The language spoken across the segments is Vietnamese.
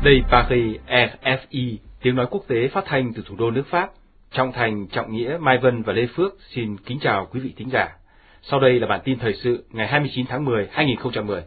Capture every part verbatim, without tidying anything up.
Đây Paris, R F I, tiếng nói quốc tế phát thanh từ thủ đô nước Pháp. Trọng Thành, Trọng Nghĩa, Mai Vân và Lê Phước xin kính chào quý vị thính giả. Sau đây là bản tin thời sự ngày hai mươi chín tháng mười, hai nghìn không trăm mười.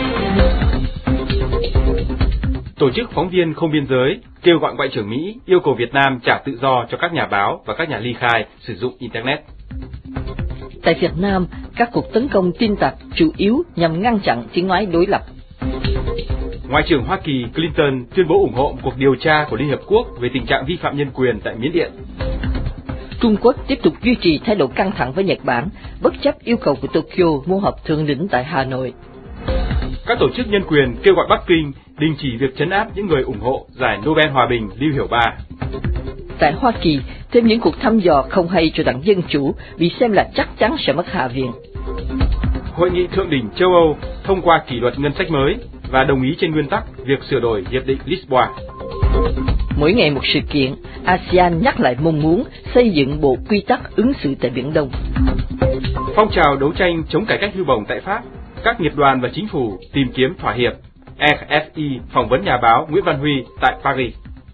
Tổ chức Phóng viên Không Biên Giới kêu gọi Ngoại trưởng Mỹ yêu cầu Việt Nam trả tự do cho các nhà báo và các nhà ly khai sử dụng Internet. Tại Việt Nam, các cuộc tấn công tin tặc chủ yếu nhằm ngăn chặn tiếng nói đối lập. Ngoại trưởng Hoa Kỳ Clinton tuyên bố ủng hộ một cuộc điều tra của Liên Hợp Quốc về tình trạng vi phạm nhân quyền tại Miến Điện. Trung Quốc tiếp tục duy trì thái độ căng thẳng với Nhật Bản, bất chấp yêu cầu của Tokyo mua họp thượng đỉnh tại Hà Nội. Các tổ chức nhân quyền kêu gọi Bắc Kinh đình chỉ việc trấn áp những người ủng hộ giải Nobel Hòa bình Lưu Hiểu Ba. Tại Hoa Kỳ, thêm những cuộc thăm dò không hay cho Đảng Dân Chủ bị xem là chắc chắn sẽ mất Hạ viện. Hội nghị thượng đỉnh châu Âu thông qua kỷ luật ngân sách mới và đồng ý trên nguyên tắc việc sửa đổi Hiệp định Lisbon. Mỗi ngày một sự kiện, a sê an nhắc lại mong muốn xây dựng bộ quy tắc ứng xử tại Biển Đông. Phong trào đấu tranh chống cải cách hưu bổng tại Pháp, các nghiệp đoàn và chính phủ tìm kiếm thỏa hiệp. R F I phỏng vấn nhà báo Nguyễn Văn Huy tại Paris.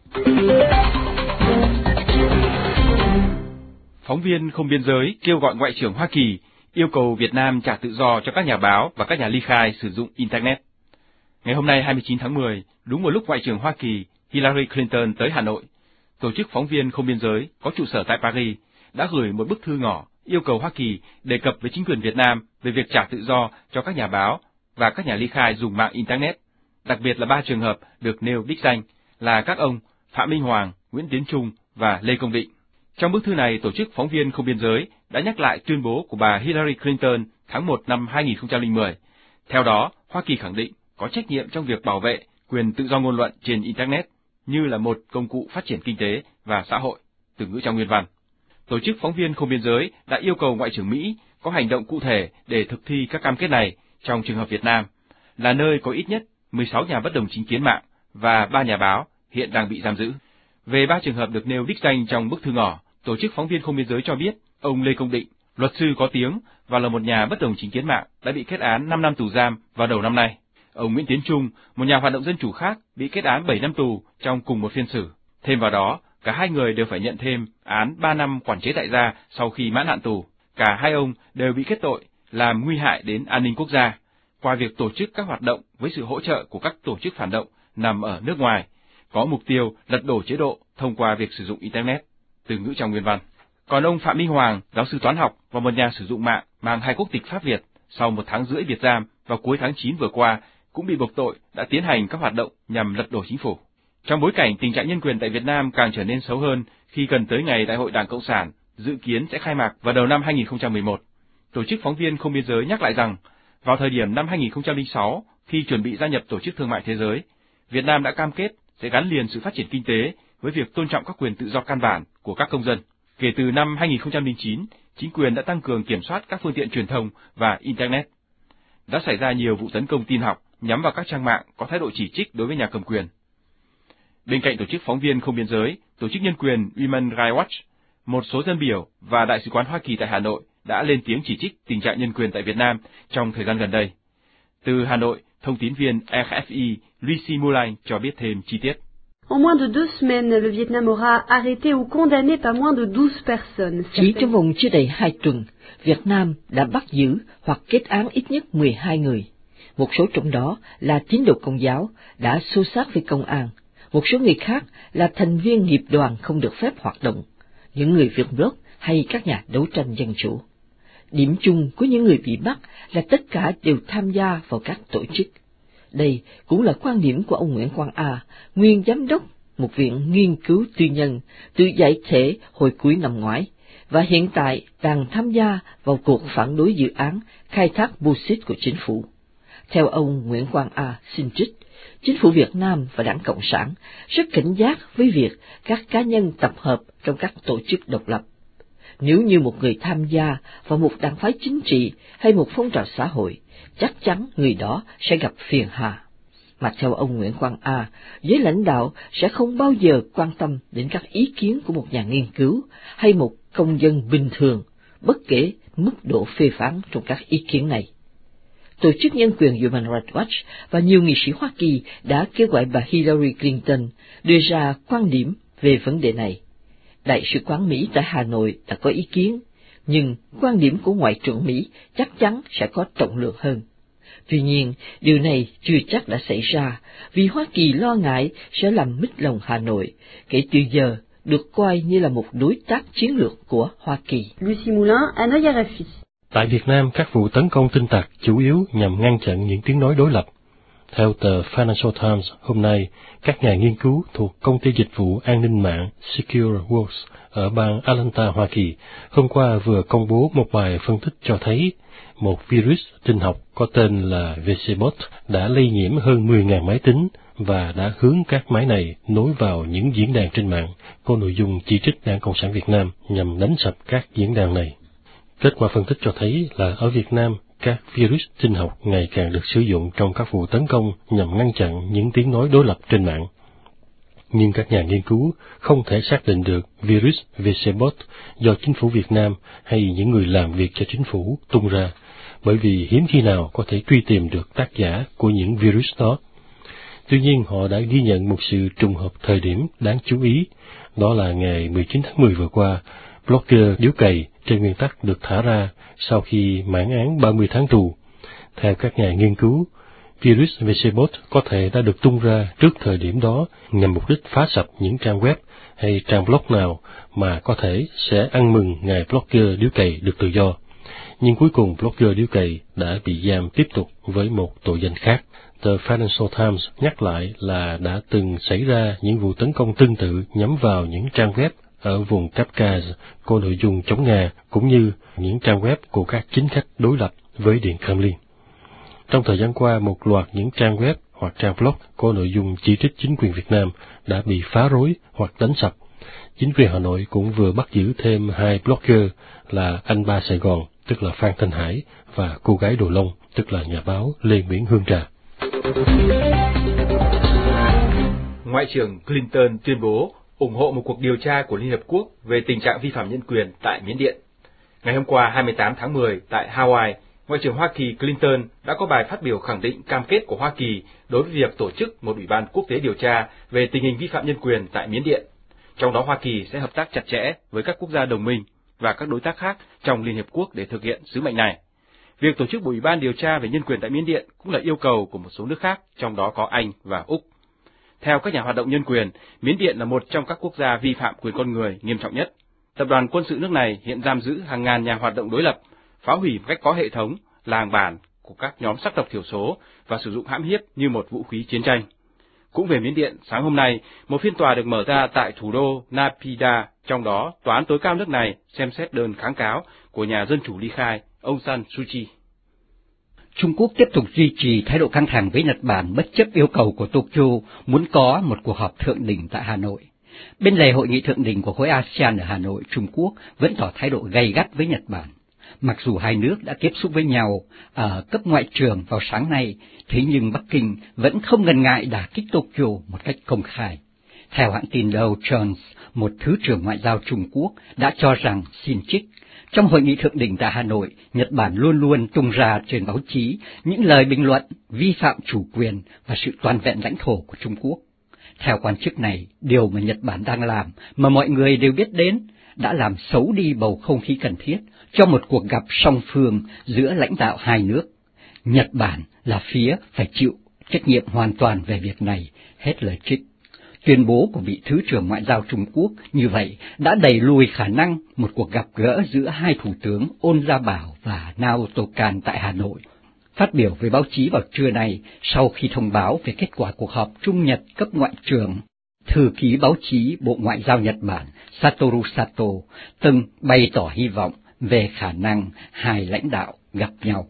Phóng viên Không Biên Giới kêu gọi Ngoại trưởng Hoa Kỳ yêu cầu Việt Nam trả tự do cho các nhà báo và các nhà ly khai sử dụng Internet. Ngày hôm nay hai mươi chín tháng mười, đúng một lúc Ngoại trưởng Hoa Kỳ Hillary Clinton tới Hà Nội, Tổ chức Phóng viên Không Biên Giới có trụ sở tại Paris đã gửi một bức thư ngỏ yêu cầu Hoa Kỳ đề cập với chính quyền Việt Nam về việc trả tự do cho các nhà báo và các nhà ly khai dùng mạng Internet, đặc biệt là ba trường hợp được nêu đích danh là các ông Phạm Minh Hoàng, Nguyễn Tiến Trung và Lê Công Định. Trong bức thư này, Tổ chức Phóng viên Không Biên Giới đã nhắc lại tuyên bố của bà Hillary Clinton tháng một năm hai nghìn không trăm lẻ mười. Theo đó, Hoa Kỳ khẳng định có trách nhiệm trong việc bảo vệ quyền tự do ngôn luận trên Internet như là một công cụ phát triển kinh tế và xã hội, từ ngữ trong nguyên văn. Tổ chức Phóng viên Không Biên Giới đã yêu cầu Ngoại trưởng Mỹ có hành động cụ thể để thực thi các cam kết này trong trường hợp Việt Nam, là nơi có ít nhất mười sáu nhà bất đồng chính kiến mạng và ba nhà báo hiện đang bị giam giữ. Về ba trường hợp được nêu đích danh trong bức thư ngỏ, Tổ chức Phóng viên Không Biên Giới cho biết ông Lê Công Định, luật sư có tiếng và là một nhà bất đồng chính kiến mạng, đã bị kết án năm năm tù giam vào đầu năm nay. Ông Nguyễn Tiến Trung, một nhà hoạt động dân chủ khác, bị kết án bảy năm tù trong cùng một phiên xử. Thêm vào đó, cả hai người đều phải nhận thêm án ba năm quản chế tại gia sau khi mãn hạn tù. Cả hai ông đều bị kết tội làm nguy hại đến an ninh quốc gia qua việc tổ chức các hoạt động với sự hỗ trợ của các tổ chức phản động nằm ở nước ngoài, có mục tiêu lật đổ chế độ thông qua việc sử dụng Internet, từ ngữ trong nguyên văn. Còn ông Phạm Minh Hoàng, giáo sư toán học và một nhà sử dụng mạng mang hai quốc tịch Pháp Việt, sau một tháng rưỡi biệt giam vào cuối tháng chín vừa qua, cũng bị buộc tội đã tiến hành các hoạt động nhằm lật đổ chính phủ. Trong bối cảnh tình trạng nhân quyền tại Việt Nam càng trở nên xấu hơn khi gần tới ngày Đại hội Đảng Cộng sản dự kiến sẽ khai mạc vào đầu năm hai nghìn không trăm mười một, Tổ chức Phóng viên Không Biên Giới nhắc lại rằng, vào thời điểm năm hai nghìn không trăm lẻ sáu, khi chuẩn bị gia nhập Tổ chức Thương mại Thế giới, Việt Nam đã cam kết sẽ gắn liền sự phát triển kinh tế với việc tôn trọng các quyền tự do căn bản của các công dân. Kể từ năm hai nghìn không trăm lẻ chín, chính quyền đã tăng cường kiểm soát các phương tiện truyền thông và Internet. Đã xảy ra nhiều vụ tấn công tin học nhắm vào các trang mạng có thái độ chỉ trích đối với nhà cầm quyền. Bên cạnh Tổ chức Phóng viên Không Biên Giới, Tổ chức Nhân quyền Human Rights Watch, một số dân biểu và Đại sứ quán Hoa Kỳ tại Hà Nội đã lên tiếng chỉ trích tình trạng nhân quyền tại Việt Nam trong thời gian gần đây. Từ Hà Nội, thông tín viên R F I Lucie Moulin cho biết thêm chi tiết. En moins de deux semaines, le Vietnam aura arrêté ou condamné pas moins de douze personnes. Chỉ trong vòng chưa đầy hai tuần, Việt Nam đã bắt giữ hoặc kết án ít nhất mười hai người. Một số trong đó là tín đồ Công giáo đã xô xát với công an. Một số người khác là thành viên nghiệp đoàn không được phép hoạt động, những người Việt blog hay các nhà đấu tranh dân chủ. Điểm chung của những người bị bắt là tất cả đều tham gia vào các tổ chức. Đây cũng là quan điểm của ông Nguyễn Quang A, nguyên giám đốc một viện nghiên cứu tư nhân, tự giải thể hồi cuối năm ngoái, và hiện tại đang tham gia vào cuộc phản đối dự án khai thác bauxit của chính phủ. Theo ông Nguyễn Quang A xin trích, chính phủ Việt Nam và Đảng Cộng sản rất cảnh giác với việc các cá nhân tập hợp trong các tổ chức độc lập. Nếu như một người tham gia vào một đảng phái chính trị hay một phong trào xã hội, chắc chắn người đó sẽ gặp phiền hà. Mà theo ông Nguyễn Quang A, giới lãnh đạo sẽ không bao giờ quan tâm đến các ý kiến của một nhà nghiên cứu hay một công dân bình thường, bất kể mức độ phê phán trong các ý kiến này. Tổ chức Nhân quyền Human Rights Watch và nhiều nghị sĩ Hoa Kỳ đã kêu gọi bà Hillary Clinton đưa ra quan điểm về vấn đề này. Đại sứ quán Mỹ tại Hà Nội đã có ý kiến, nhưng quan điểm của Ngoại trưởng Mỹ chắc chắn sẽ có trọng lượng hơn. Tuy nhiên, điều này chưa chắc đã xảy ra, vì Hoa Kỳ lo ngại sẽ làm mít lòng Hà Nội, kể từ giờ được coi như là một đối tác chiến lược của Hoa Kỳ. Lucie Moulin, Hanoï R F I. Tại Việt Nam, các vụ tấn công tin tặc chủ yếu nhằm ngăn chặn những tiếng nói đối lập. Theo tờ Financial Times hôm nay, các nhà nghiên cứu thuộc công ty dịch vụ an ninh mạng Secure Wars ở bang Atlanta, Hoa Kỳ, hôm qua vừa công bố một bài phân tích cho thấy một virus tin học có tên là vê xê bot đã lây nhiễm hơn mười nghìn máy tính và đã hướng các máy này nối vào những diễn đàn trên mạng có nội dung chỉ trích Đảng Cộng sản Việt Nam nhằm đánh sập các diễn đàn này. Kết quả phân tích cho thấy là ở Việt Nam, các virus tin học ngày càng được sử dụng trong các vụ tấn công nhằm ngăn chặn những tiếng nói đối lập trên mạng. Nhưng các nhà nghiên cứu không thể xác định được virus vê xê bot do chính phủ Việt Nam hay những người làm việc cho chính phủ tung ra, bởi vì hiếm khi nào có thể truy tìm được tác giả của những virus đó. Tuy nhiên, họ đã ghi nhận một sự trùng hợp thời điểm đáng chú ý, đó là ngày mười chín tháng mười vừa qua, blogger Điếu Cày trên nguyên tắc được thả ra sau khi mãn án ba mươi tháng tù. Theo các nhà nghiên cứu, virus vê xê bot có thể đã được tung ra trước thời điểm đó nhằm mục đích phá sập những trang web hay trang blog nào mà có thể sẽ ăn mừng ngày blogger Điếu Cày được tự do. Nhưng cuối cùng blogger Điếu Cày đã bị giam tiếp tục với một tội danh khác. The Financial Times nhắc lại là đã từng xảy ra những vụ tấn công tương tự nhắm vào những trang web ở vùng Kafkaz có nội dung chống Nga, cũng như những trang web của các chính khách đối lập với Điện Kremlin. Trong thời gian qua, một loạt những trang web hoặc trang blog có nội dung chỉ trích chính quyền Việt Nam đã bị phá rối hoặc đánh sập. Chính quyền Hà Nội cũng vừa bắt giữ thêm hai blogger là anh ba Sài Gòn, tức là Phan Thanh Hải, và cô gái Đồ Lông, tức là nhà báo Lê Nguyễn Hương Trà. Ngoại trưởng Clinton tuyên bố ủng hộ một cuộc điều tra của Liên Hợp Quốc về tình trạng vi phạm nhân quyền tại Miến Điện. Ngày hôm qua hai mươi tám tháng mười tại Hawaii, Ngoại trưởng Hoa Kỳ Clinton đã có bài phát biểu khẳng định cam kết của Hoa Kỳ đối với việc tổ chức một ủy ban quốc tế điều tra về tình hình vi phạm nhân quyền tại Miến Điện. Trong đó Hoa Kỳ sẽ hợp tác chặt chẽ với các quốc gia đồng minh và các đối tác khác trong Liên Hợp Quốc để thực hiện sứ mệnh này. Việc tổ chức một ủy ban điều tra về nhân quyền tại Miến Điện cũng là yêu cầu của một số nước khác, trong đó có Anh và Úc. Theo các nhà hoạt động nhân quyền, Miến Điện là một trong các quốc gia vi phạm quyền con người nghiêm trọng nhất. Tập đoàn quân sự nước này hiện giam giữ hàng ngàn nhà hoạt động đối lập, phá hủy một cách có hệ thống làng bản của các nhóm sắc tộc thiểu số và sử dụng hãm hiếp như một vũ khí chiến tranh. Cũng về Miến Điện, sáng hôm nay, một phiên tòa được mở ra tại thủ đô Naypyidaw, trong đó tòa án tối cao nước này xem xét đơn kháng cáo của nhà dân chủ ly khai Aung San Suu Kyi. Trung Quốc tiếp tục duy trì thái độ căng thẳng với Nhật Bản bất chấp yêu cầu của Tokyo muốn có một cuộc họp thượng đỉnh tại Hà Nội. Bên lề hội nghị thượng đỉnh của khối a sê an ở Hà Nội, Trung Quốc vẫn tỏ thái độ gay gắt với Nhật Bản. Mặc dù hai nước đã tiếp xúc với nhau ở cấp ngoại trưởng vào sáng nay, thế nhưng Bắc Kinh vẫn không ngần ngại đả kích Tokyo một cách công khai. Theo hãng tin Dow Jones, một thứ trưởng ngoại giao Trung Quốc đã cho rằng, xin trích, trong hội nghị thượng đỉnh tại Hà Nội, Nhật Bản luôn luôn tung ra trên báo chí những lời bình luận vi phạm chủ quyền và sự toàn vẹn lãnh thổ của Trung Quốc. Theo quan chức này, điều mà Nhật Bản đang làm mà mọi người đều biết đến đã làm xấu đi bầu không khí cần thiết cho một cuộc gặp song phương giữa lãnh đạo hai nước. Nhật Bản là phía phải chịu trách nhiệm hoàn toàn về việc này, hết lời trích. Tuyên bố của vị Thứ trưởng Ngoại giao Trung Quốc như vậy đã đẩy lùi khả năng một cuộc gặp gỡ giữa hai thủ tướng Ôn Gia Bảo và Naoto Kan tại Hà Nội. Phát biểu với báo chí vào trưa nay, sau khi thông báo về kết quả cuộc họp Trung Nhật cấp ngoại trưởng, thư ký báo chí Bộ Ngoại giao Nhật Bản Satoru Sato từng bày tỏ hy vọng về khả năng hai lãnh đạo gặp nhau.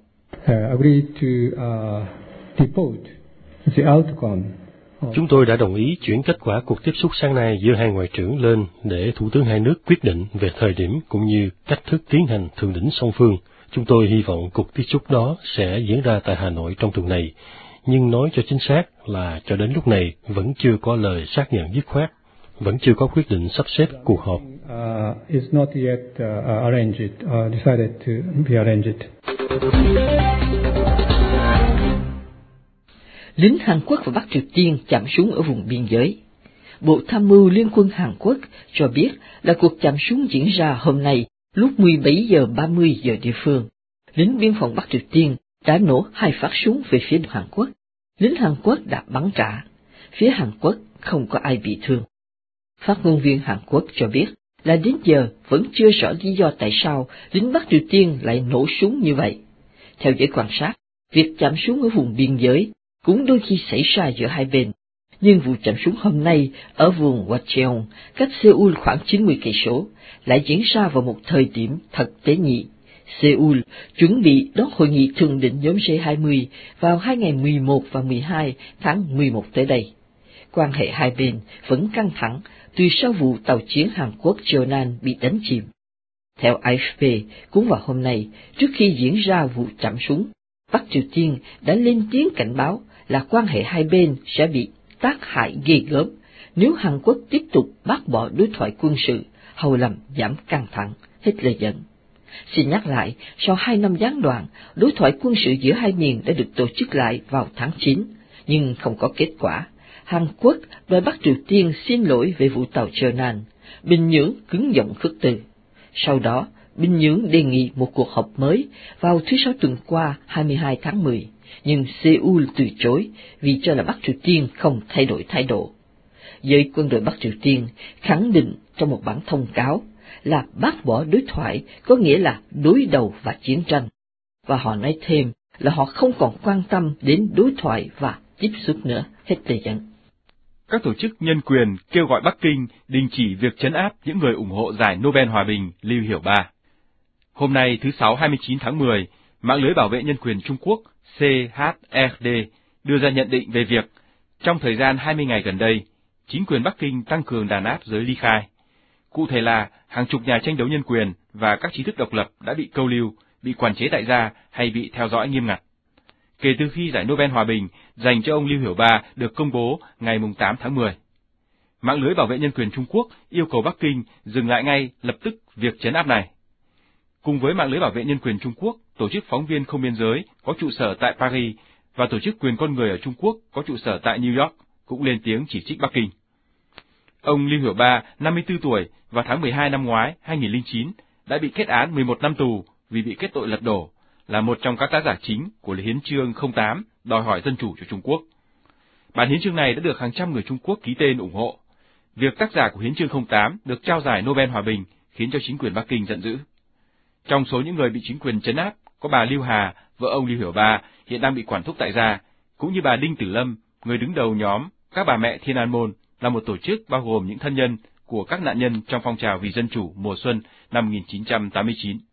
Chúng tôi đã đồng ý chuyển kết quả cuộc tiếp xúc sáng nay giữa hai ngoại trưởng lên để thủ tướng hai nước quyết định về thời điểm cũng như cách thức tiến hành thượng đỉnh song phương. Chúng tôi hy vọng cuộc tiếp xúc đó sẽ diễn ra tại Hà Nội trong tuần này, nhưng nói cho chính xác là cho đến lúc này vẫn chưa có lời xác nhận dứt khoát, vẫn chưa có quyết định sắp xếp cuộc họp. Uh, Lính Hàn Quốc và Bắc Triều Tiên chạm súng ở vùng biên giới. Bộ Tham mưu Liên quân Hàn Quốc cho biết là cuộc chạm súng diễn ra hôm nay lúc mười bảy giờ ba mươi giờ địa phương. Lính biên phòng Bắc Triều Tiên đã nổ hai phát súng về phía Hàn Quốc. Lính Hàn Quốc đã bắn trả. Phía Hàn Quốc không có ai bị thương. Phát ngôn viên Hàn Quốc cho biết là đến giờ vẫn chưa rõ lý do tại sao lính Bắc Triều Tiên lại nổ súng như vậy. Theo giới quan sát, việc chạm súng ở vùng biên giới cũng đôi khi xảy ra giữa hai bên, nhưng vụ chạm súng hôm nay ở vùng Wacheon, cách Seoul khoảng chín mươi cây số, lại diễn ra vào một thời điểm thật tế nhị. Seoul chuẩn bị đón hội nghị thượng đỉnh nhóm G hai mươi vào hai ngày mười một và mười hai tháng mười một tới đây. Quan hệ hai bên vẫn căng thẳng từ sau vụ tàu chiến Hàn Quốc Jeonnan bị đánh chìm. Theo a ép pê, cũng vào hôm nay, trước khi diễn ra vụ chạm súng, Bắc Triều Tiên đã lên tiếng cảnh báo là quan hệ hai bên sẽ bị tác hại ghê gớm nếu Hàn Quốc tiếp tục bác bỏ đối thoại quân sự, hầu làm giảm căng thẳng, hết lời dẫn. Xin nhắc lại, sau hai năm gián đoạn, đối thoại quân sự giữa hai miền đã được tổ chức lại vào tháng chín, nhưng không có kết quả. Hàn Quốc đòi Bắc Triều Tiên xin lỗi về vụ tàu Jeonnan, Bình Nhưỡng cứng giọng khước từ. Sau đó, Bình Nhưỡng đề nghị một cuộc họp mới vào thứ Sáu tuần qua hai mươi hai tháng mười, nhưng Seoul từ chối vì cho là Bắc Triều Tiên không thay đổi thái độ. Giới quân đội Bắc Triều Tiên khẳng định trong một bản thông cáo là bác bỏ đối thoại có nghĩa là đối đầu và chiến tranh, và họ nói thêm là họ không còn quan tâm đến đối thoại và tiếp xúc nữa, hết lời dẫn. Các tổ chức nhân quyền kêu gọi Bắc Kinh đình chỉ việc trấn áp những người ủng hộ giải Nobel Hòa bình Lưu Hiểu Ba. Hôm nay thứ Sáu hai mươi chín tháng mười, mạng lưới bảo vệ nhân quyền Trung Quốc C H R D đưa ra nhận định về việc trong thời gian hai mươi ngày gần đây, chính quyền Bắc Kinh tăng cường đàn áp giới ly khai. Cụ thể là hàng chục nhà tranh đấu nhân quyền và các trí thức độc lập đã bị câu lưu, bị quản chế tại gia hay bị theo dõi nghiêm ngặt. Kể từ khi giải Nobel Hòa bình dành cho ông Lưu Hiểu Ba được công bố ngày tám tháng mười. Mạng lưới bảo vệ nhân quyền Trung Quốc yêu cầu Bắc Kinh dừng lại ngay lập tức việc trấn áp này. Cùng với mạng lưới bảo vệ nhân quyền Trung Quốc, tổ chức phóng viên không biên giới có trụ sở tại Paris và tổ chức quyền con người ở Trung Quốc có trụ sở tại New York cũng lên tiếng chỉ trích Bắc Kinh. Ông Lưu Hiểu Ba, năm mươi tư tuổi, vào tháng mười hai năm ngoái hai nghìn lẻ chín đã bị kết án mười một năm tù vì bị kết tội lật đổ, là một trong các tác giả chính của Hiến chương không tám đòi hỏi dân chủ cho Trung Quốc. Bản hiến chương này đã được hàng trăm người Trung Quốc ký tên ủng hộ. Việc tác giả của Hiến chương không tám được trao giải Nobel Hòa bình khiến cho chính quyền Bắc Kinh giận dữ. Trong số những người bị chính quyền trấn áp có bà Lưu Hà, vợ ông Lưu Hiểu Ba, hiện đang bị quản thúc tại gia, cũng như bà Đinh Tử Lâm, người đứng đầu nhóm các bà mẹ Thiên An Môn, là một tổ chức bao gồm những thân nhân của các nạn nhân trong phong trào vì dân chủ mùa xuân năm một nghìn chín trăm tám mươi chín.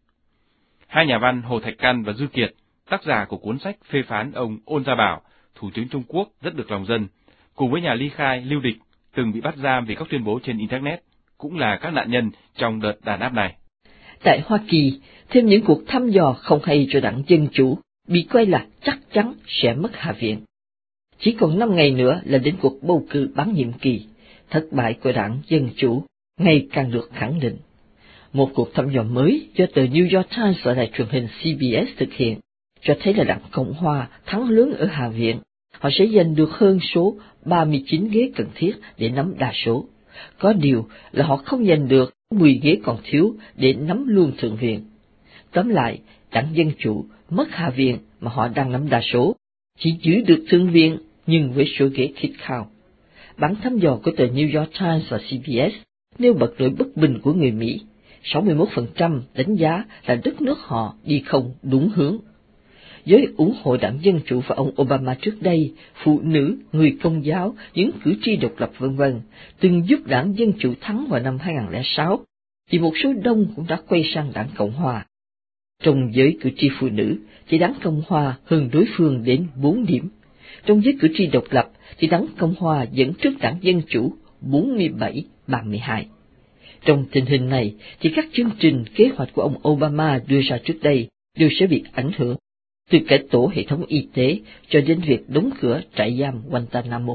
Hai nhà văn Hồ Thạch Căn và Dư Kiệt, tác giả của cuốn sách phê phán ông Ôn Gia Bảo, Thủ tướng Trung Quốc rất được lòng dân, cùng với nhà ly khai Lưu Địch, từng bị bắt giam vì các tuyên bố trên Internet, cũng là các nạn nhân trong đợt đàn áp này. Tại Hoa Kỳ, thêm những cuộc thăm dò không hay cho đảng Dân Chủ bị coi là chắc chắn sẽ mất Hạ viện. Chỉ còn năm ngày nữa là đến cuộc bầu cử bán nhiệm kỳ, thất bại của đảng Dân Chủ ngày càng được khẳng định. Một cuộc thăm dò mới do tờ New York Times và đài truyền hình C B S thực hiện cho thấy là đảng Cộng Hòa thắng lớn ở Hạ viện. Họ sẽ giành được hơn số ba mươi chín ghế cần thiết để nắm đa số. Có điều là họ không giành được mười ghế còn thiếu để nắm luôn thượng viện. Tóm lại, đảng Dân Chủ mất Hạ viện mà họ đang nắm đa số, chỉ giữ được thượng viện nhưng với số ghế khít khao. Bản thăm dò của tờ New York Times và C B S nêu bật nỗi bất bình của người Mỹ. sáu mươi mốt phần trăm đánh giá là đất nước họ đi không đúng hướng. Giới ủng hộ đảng Dân Chủ và ông Obama trước đây, phụ nữ, người Công giáo, những cử tri độc lập vân vân từng giúp đảng Dân Chủ thắng vào năm hai nghìn không trăm lẻ sáu, thì một số đông cũng đã quay sang đảng Cộng Hòa. Trong giới cử tri phụ nữ, thì đảng Cộng Hòa hơn đối phương đến bốn điểm. Trong giới cử tri độc lập, thì đảng Cộng Hòa dẫn trước đảng Dân Chủ bốn mươi bảy ba mươi hai. Trong tình hình này, thì các chương trình kế hoạch của ông Obama đưa ra trước đây đều sẽ bị ảnh hưởng, từ cải tổ hệ thống y tế cho đến việc đóng cửa trại giam Guantanamo.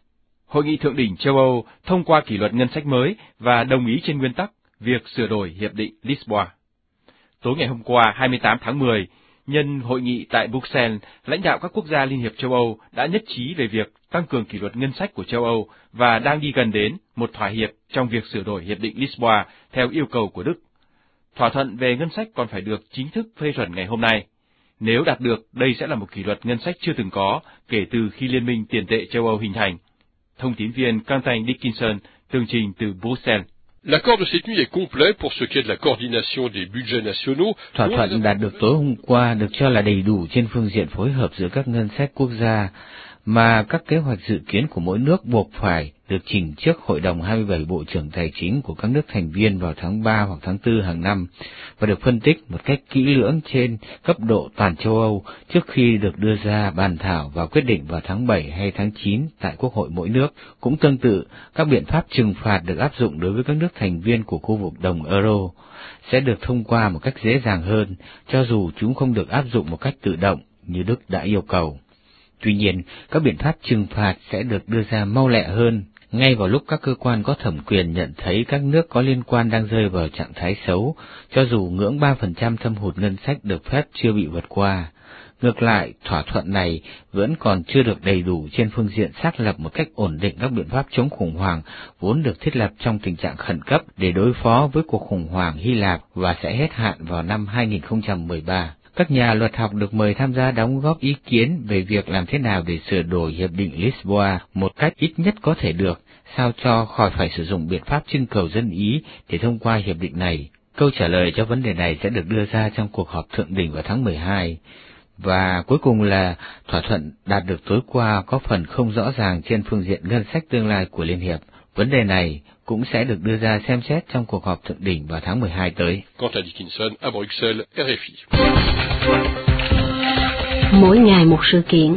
Hội nghị thượng đỉnh châu Âu thông qua kỷ luật ngân sách mới và đồng ý trên nguyên tắc việc sửa đổi Hiệp định Lisboa. Tối ngày hôm qua hai mươi tám tháng mười, nhân hội nghị tại Bruxelles, lãnh đạo các quốc gia Liên hiệp châu Âu đã nhất trí về việc tăng cường kỷ luật ngân sách của châu Âu và đang đi gần đến một thỏa hiệp trong việc sửa đổi Hiệp định Lisboa theo yêu cầu của Đức. Thỏa thuận về ngân sách còn phải được chính thức phê chuẩn ngày hôm nay. Nếu đạt được, đây sẽ là một kỷ luật ngân sách chưa từng có kể từ khi Liên minh tiền tệ châu Âu hình thành. Thông tín viên Quentin Dickinson, tường trình từ Bruxelles. L'accord de cette nuit est complet pour ce qui est de la coordination des budgets nationaux. Thỏa thuận đạt được tối hôm qua được cho là đầy đủ trên phương diện phối hợp giữa các ngân sách quốc gia, mà các kế hoạch dự kiến của mỗi nước buộc phải được trình trước Hội đồng hai mươi bảy Bộ trưởng Tài chính của các nước thành viên vào tháng ba hoặc tháng tư hàng năm, và được phân tích một cách kỹ lưỡng trên cấp độ toàn châu Âu trước khi được đưa ra bàn thảo và quyết định vào tháng bảy hay tháng chín tại Quốc hội mỗi nước. Cũng tương tự, các biện pháp trừng phạt được áp dụng đối với các nước thành viên của khu vực đồng euro sẽ được thông qua một cách dễ dàng hơn, cho dù chúng không được áp dụng một cách tự động như Đức đã yêu cầu. Tuy nhiên, các biện pháp trừng phạt sẽ được đưa ra mau lẹ hơn, ngay vào lúc các cơ quan có thẩm quyền nhận thấy các nước có liên quan đang rơi vào trạng thái xấu, cho dù ngưỡng ba phần trăm thâm hụt ngân sách được phép chưa bị vượt qua. Ngược lại, thỏa thuận này vẫn còn chưa được đầy đủ trên phương diện xác lập một cách ổn định các biện pháp chống khủng hoảng vốn được thiết lập trong tình trạng khẩn cấp để đối phó với cuộc khủng hoảng Hy Lạp và sẽ hết hạn vào năm hai nghìn không trăm mười ba. Các nhà luật học được mời tham gia đóng góp ý kiến về việc làm thế nào để sửa đổi Hiệp định Lisboa một cách ít nhất có thể được, sao cho khỏi phải sử dụng biện pháp trưng cầu dân ý để thông qua hiệp định này. Câu trả lời cho vấn đề này sẽ được đưa ra trong cuộc họp thượng đỉnh vào tháng mười hai. Và cuối cùng là thỏa thuận đạt được tối qua có phần không rõ ràng trên phương diện ngân sách tương lai của Liên hiệp. Vấn đề này cũng sẽ được đưa ra xem xét trong cuộc họp thượng đỉnh vào tháng mười hai tới. Quentin Dickinson à Bruxelles, R F I. Mỗi ngày một sự kiện.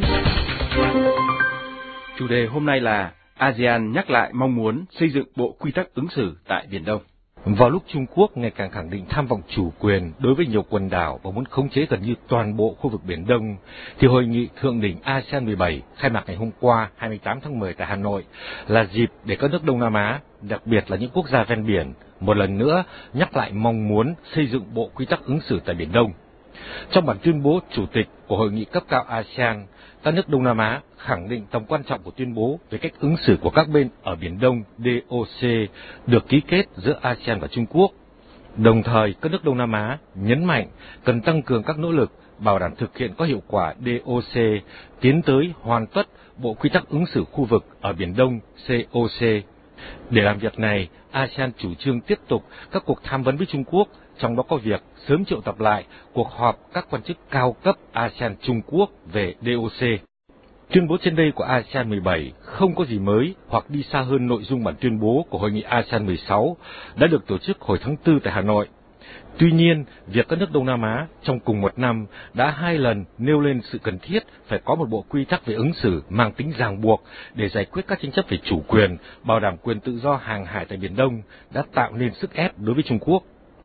Chủ đề hôm nay là a sê an nhắc lại mong muốn xây dựng bộ quy tắc ứng xử tại Biển Đông. Vào lúc Trung Quốc ngày càng khẳng định tham vọng chủ quyền đối với nhiều quần đảo và muốn khống chế gần như toàn bộ khu vực Biển Đông, thì hội nghị thượng đỉnh a sê an mười bảy khai mạc ngày hôm qua hai mươi tám tháng mười tại Hà Nội là dịp để các nước Đông Nam Á, đặc biệt là những quốc gia ven biển, một lần nữa nhắc lại mong muốn xây dựng bộ quy tắc ứng xử tại Biển Đông. Trong bản tuyên bố chủ tịch của hội nghị cấp cao a sê an, các nước Đông Nam Á khẳng định tầm quan trọng của tuyên bố về cách ứng xử của các bên ở Biển Đông D O C được ký kết giữa a sê an và Trung Quốc. Đồng thời, các nước Đông Nam Á nhấn mạnh cần tăng cường các nỗ lực bảo đảm thực hiện có hiệu quả D O C, tiến tới hoàn tất bộ quy tắc ứng xử khu vực ở Biển Đông C O C. Để làm việc này, a sê an chủ trương tiếp tục các cuộc tham vấn với Trung Quốc, trong đó có việc sớm triệu tập lại cuộc họp các quan chức cao cấp a sê an Trung Quốc về D O C. Tuyên bố trên đây của a sê an mười bảy không có gì mới hoặc đi xa hơn nội dung bản tuyên bố của hội nghị a sê an mười sáu đã được tổ chức hồi tháng tư tại Hà Nội. Tuy nhiên, việc các nước Đông Nam Á trong cùng một năm đã hai lần nêu lên sự cần thiết phải có một bộ quy tắc về ứng xử mang tính ràng buộc để giải quyết các tranh chấp về chủ quyền, bảo đảm quyền tự do hàng hải tại Biển Đông đã tạo nên sức ép đối với Trung Quốc.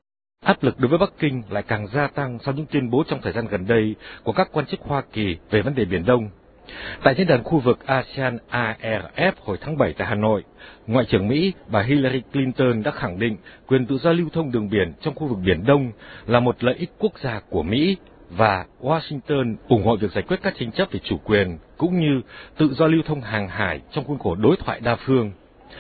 Áp lực đối với Bắc Kinh lại càng gia tăng sau những tuyên bố trong thời gian gần đây của các quan chức Hoa Kỳ về vấn đề Biển Đông. Tại diễn đàn khu vực a sê an A R F hồi tháng bảy tại Hà Nội, Ngoại trưởng Mỹ bà Hillary Clinton đã khẳng định quyền tự do lưu thông đường biển trong khu vực Biển Đông là một lợi ích quốc gia của Mỹ và Washington ủng hộ việc giải quyết các tranh chấp về chủ quyền cũng như tự do lưu thông hàng hải trong khuôn khổ đối thoại đa phương.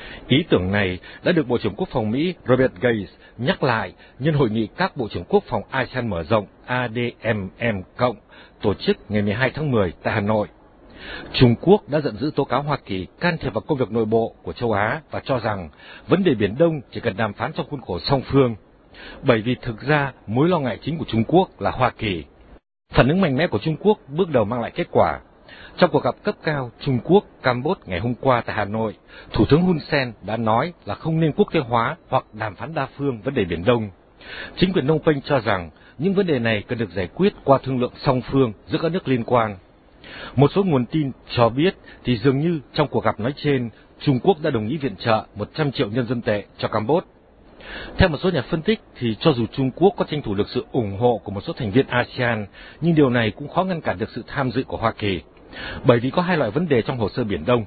Ý tưởng này đã được Bộ trưởng Quốc phòng Mỹ Robert Gates nhắc lại nhân hội nghị các Bộ trưởng Quốc phòng a sê an mở rộng A D M M cộng tổ chức ngày mười hai tháng mười tại Hà Nội. Trung Quốc đã giận dữ tố cáo Hoa Kỳ can thiệp vào công việc nội bộ của châu Á và cho rằng vấn đề Biển Đông chỉ cần đàm phán trong khuôn khổ song phương, bởi vì thực ra mối lo ngại chính của Trung Quốc là Hoa Kỳ. Phản ứng mạnh mẽ của Trung Quốc bước đầu mang lại kết quả. Trong cuộc gặp cấp cao Trung Quốc Campuchia ngày hôm qua tại Hà Nội, Thủ tướng Hun Sen đã nói là không nên quốc tế hóa hoặc đàm phán đa phương vấn đề Biển Đông. Chính quyền Phnom Penh cho rằng những vấn đề này cần được giải quyết qua thương lượng song phương giữa các nước liên quan. Một số nguồn tin cho biết thì dường như trong cuộc gặp nói trên, Trung Quốc đã đồng ý viện trợ một trăm triệu nhân dân tệ cho Campuchia. Theo một số nhà phân tích thì cho dù Trung Quốc có tranh thủ được sự ủng hộ của một số thành viên a sê an, nhưng điều này cũng khó ngăn cản được sự tham dự của Hoa Kỳ, bởi vì có hai loại vấn đề trong hồ sơ Biển Đông.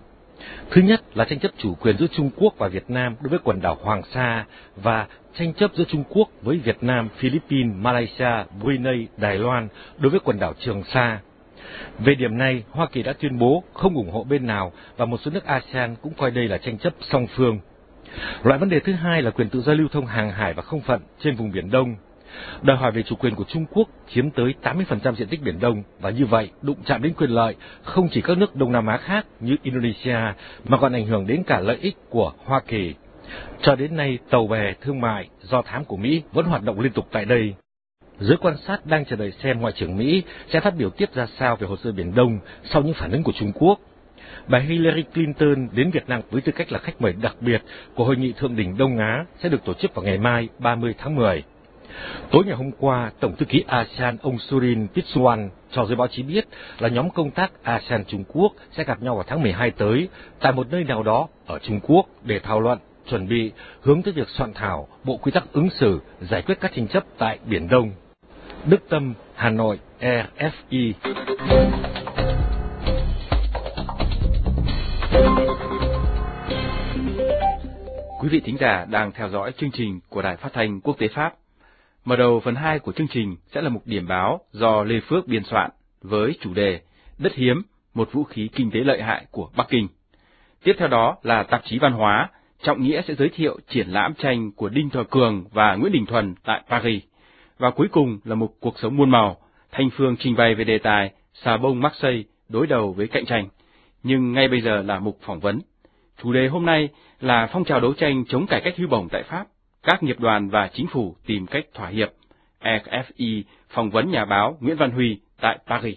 Thứ nhất là tranh chấp chủ quyền giữa Trung Quốc và Việt Nam đối với quần đảo Hoàng Sa và tranh chấp giữa Trung Quốc với Việt Nam, Philippines, Malaysia, Brunei, Đài Loan đối với quần đảo Trường Sa. Về điểm này, Hoa Kỳ đã tuyên bố không ủng hộ bên nào và một số nước a sê an cũng coi đây là tranh chấp song phương. Loại vấn đề thứ hai là quyền tự do lưu thông hàng hải và không phận trên vùng Biển Đông. Đòi hỏi về chủ quyền của Trung Quốc chiếm tới tám mươi phần trăm diện tích Biển Đông và như vậy đụng chạm đến quyền lợi không chỉ các nước Đông Nam Á khác như Indonesia mà còn ảnh hưởng đến cả lợi ích của Hoa Kỳ. Cho đến nay, tàu bè thương mại do thám của Mỹ vẫn hoạt động liên tục tại đây. Giới quan sát đang chờ đợi xem Ngoại trưởng Mỹ sẽ phát biểu tiếp ra sao về hồ sơ Biển Đông sau những phản ứng của Trung Quốc. Bà Hillary Clinton đến Việt Nam với tư cách là khách mời đặc biệt của Hội nghị Thượng đỉnh Đông Á sẽ được tổ chức vào ngày mai ba mươi tháng mười. Tối ngày hôm qua, Tổng thư ký a sê an ông Surin Pitsuwan cho giới báo chí biết là nhóm công tác a sê an Trung Quốc sẽ gặp nhau vào tháng mười hai tới tại một nơi nào đó ở Trung Quốc để thảo luận, chuẩn bị hướng tới việc soạn thảo bộ quy tắc ứng xử giải quyết các tranh chấp tại Biển Đông. Đức Tâm, Hà Nội, rờ ép i. Quý vị thính giả đang theo dõi chương trình của Đài Phát thanh Quốc tế Pháp. Mở đầu phần hai của chương trình sẽ là mục điểm báo do Lê Phước biên soạn với chủ đề Đất hiếm, một vũ khí kinh tế lợi hại của Bắc Kinh. Tiếp theo đó là tạp chí văn hóa, Trọng Nghĩa sẽ giới thiệu triển lãm tranh của Đinh Thọ Cường và Nguyễn Đình Thuần tại Paris. Và cuối cùng là mục Cuộc sống muôn màu, Thanh Phương trình bày về đề tài xà bông Marseille đối đầu với cạnh tranh. Nhưng ngay bây giờ là mục phỏng vấn. Chủ đề hôm nay là phong trào đấu tranh chống cải cách hưu bổng tại Pháp. Các nghiệp đoàn và chính phủ tìm cách thỏa hiệp. rờ ép i phỏng vấn nhà báo Nguyễn Văn Huy tại Paris.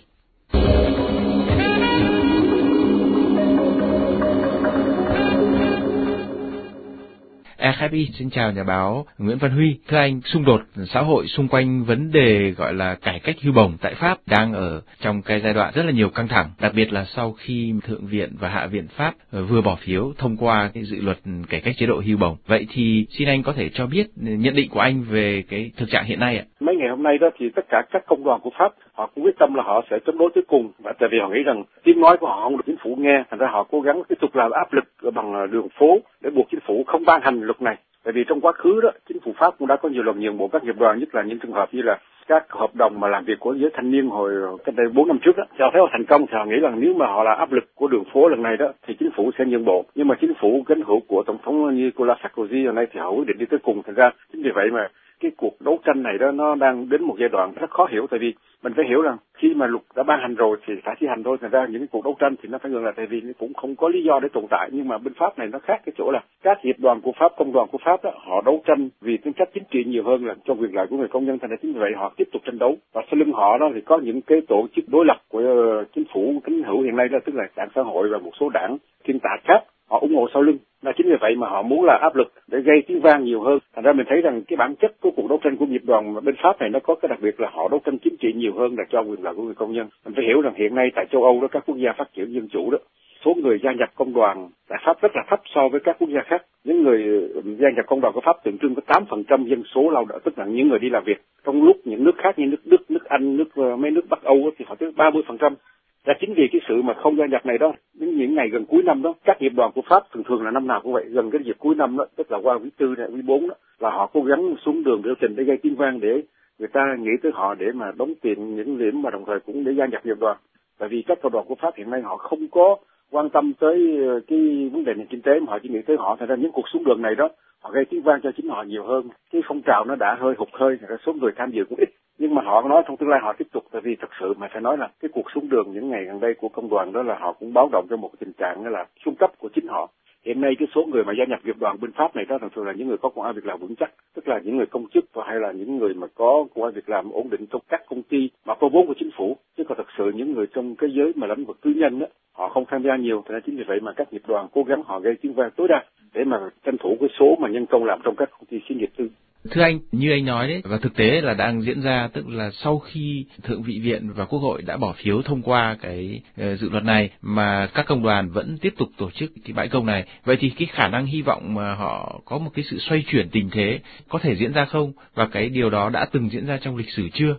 rờ ép i xin chào nhà báo Nguyễn Văn Huy. Thưa anh, xung đột xã hội xung quanh vấn đề gọi là cải cách hưu bổng tại Pháp đang ở trong cái giai đoạn rất là nhiều căng thẳng, đặc biệt là sau khi Thượng viện và Hạ viện Pháp vừa bỏ phiếu thông qua cái dự luật cải cách chế độ hưu bổng. Vậy thì xin anh có thể cho biết nhận định của anh về cái thực trạng hiện nay ạ? Mấy ngày hôm nay đó thì tất cả các công đoàn của Pháp họ cũng quyết tâm là họ sẽ chống đối tới cùng, và tại vì họ nghĩ rằng tiếng nói của họ không được chính phủ nghe, thành ra họ cố gắng tiếp tục làm áp lực bằng đường phố để buộc chính phủ không ban hành luật này. Tại vì trong quá khứ đó, chính phủ Pháp cũng đã có nhiều lần nhượng bộ các nghiệp đoàn, nhất là những trường hợp như là các hợp đồng mà làm việc của giới thanh niên hồi cách đây bốn năm trước đó. Cho thấy họ thành công thì họ nghĩ rằng nếu mà họ là áp lực của đường phố lần này đó thì chính phủ sẽ nhượng bộ. Nhưng mà chính phủ cánh hữu của tổng thống Nicolas Sarkozy lần này thì họ quyết định đi tới cùng, thành ra chính vì vậy mà cái cuộc đấu tranh này đó nó đang đến một giai đoạn rất khó hiểu. Tại vì mình phải hiểu rằng khi mà luật đã ban hành rồi thì phải thi hành thôi, thành ra những cái cuộc đấu tranh thì nó phải ngừng lại, tại vì nó cũng không có lý do để tồn tại. Nhưng mà bên Pháp này nó khác cái chỗ là các nghiệp đoàn của Pháp, công đoàn của Pháp đó, họ đấu tranh vì tính chất chính trị nhiều hơn là cho quyền lợi của người công nhân, thành ra chính vì vậy họ tiếp tục tranh đấu. Và sau lưng họ đó thì có những cái tổ chức đối lập của uh, chính phủ cánh hữu hiện nay đó, tức là đảng xã hội và một số đảng thiên tạ khác, họ ủng hộ sau lưng. Là chính vì vậy mà họ muốn là áp lực để gây tiếng vang nhiều hơn. Thành ra mình thấy rằng cái bản chất của cuộc đấu tranh của nghiệp đoàn bên Pháp này nó có cái đặc biệt là họ đấu tranh chính trị nhiều hơn là cho quyền lợi của người công nhân. Mình phải hiểu rằng hiện nay tại châu Âu đó, các quốc gia phát triển dân chủ đó, số người gia nhập công đoàn tại Pháp rất là thấp so với các quốc gia khác. Những người gia nhập công đoàn của Pháp tượng trưng có tám phần trăm dân số lao động, tức là những người đi làm việc. Trong lúc những nước khác như nước Đức, nước Anh, nước mấy nước Bắc Âu thì họ tới ba mươi phần trăm. Và chính vì cái sự mà không gia nhập này đó, những những ngày gần cuối năm đó, các nghiệp đoàn của Pháp thường thường là năm nào cũng vậy, gần cái dịp cuối năm đó, tức là qua quý tư này, quý bốn đó, là họ cố gắng xuống đường biểu tình để gây tiếng vang, để người ta nghĩ tới họ để mà đóng tiền những điểm mà đồng thời cũng để gia nhập nghiệp đoàn. Tại vì các công đoàn của Pháp hiện nay họ không có quan tâm tới cái vấn đề nền kinh tế mà họ chỉ nghĩ tới họ, thành ra những cuộc xuống đường này đó họ gây tiếng vang cho chính họ nhiều hơn. Cái phong trào nó đã hơi hụt hơi, thành ra số người tham dự cũng ít. Nhưng mà họ nói trong tương lai họ tiếp tục, tại vì thật sự mà phải nói là cái cuộc xuống đường những ngày gần đây của công đoàn đó là họ cũng báo động cho một tình trạng đó là xuống cấp của chính họ. Hiện nay cái số người mà gia nhập nghiệp đoàn bên Pháp này đó thường thường là những người có công ăn việc làm vững chắc, tức là những người công chức và hay là những người mà có công ăn việc làm ổn định trong các công ty mà có vốn của chính phủ. Chứ còn thật sự những người trong cái giới mà lĩnh vực tư nhân đó họ không tham gia nhiều, thế chính vì vậy mà các nghiệp đoàn cố gắng họ gây tiếng vang tối đa để mà tranh thủ cái số mà nhân công làm trong các công ty xí nghiệp tư. Thưa anh, như anh nói đấy, và thực tế là đang diễn ra, tức là sau khi Thượng viện Viện và Quốc hội đã bỏ phiếu thông qua cái uh, dự luật này mà các công đoàn vẫn tiếp tục tổ chức cái bãi công này. Vậy thì cái khả năng hy vọng mà họ có một cái sự xoay chuyển tình thế có thể diễn ra không? Và cái điều đó đã từng diễn ra trong lịch sử chưa?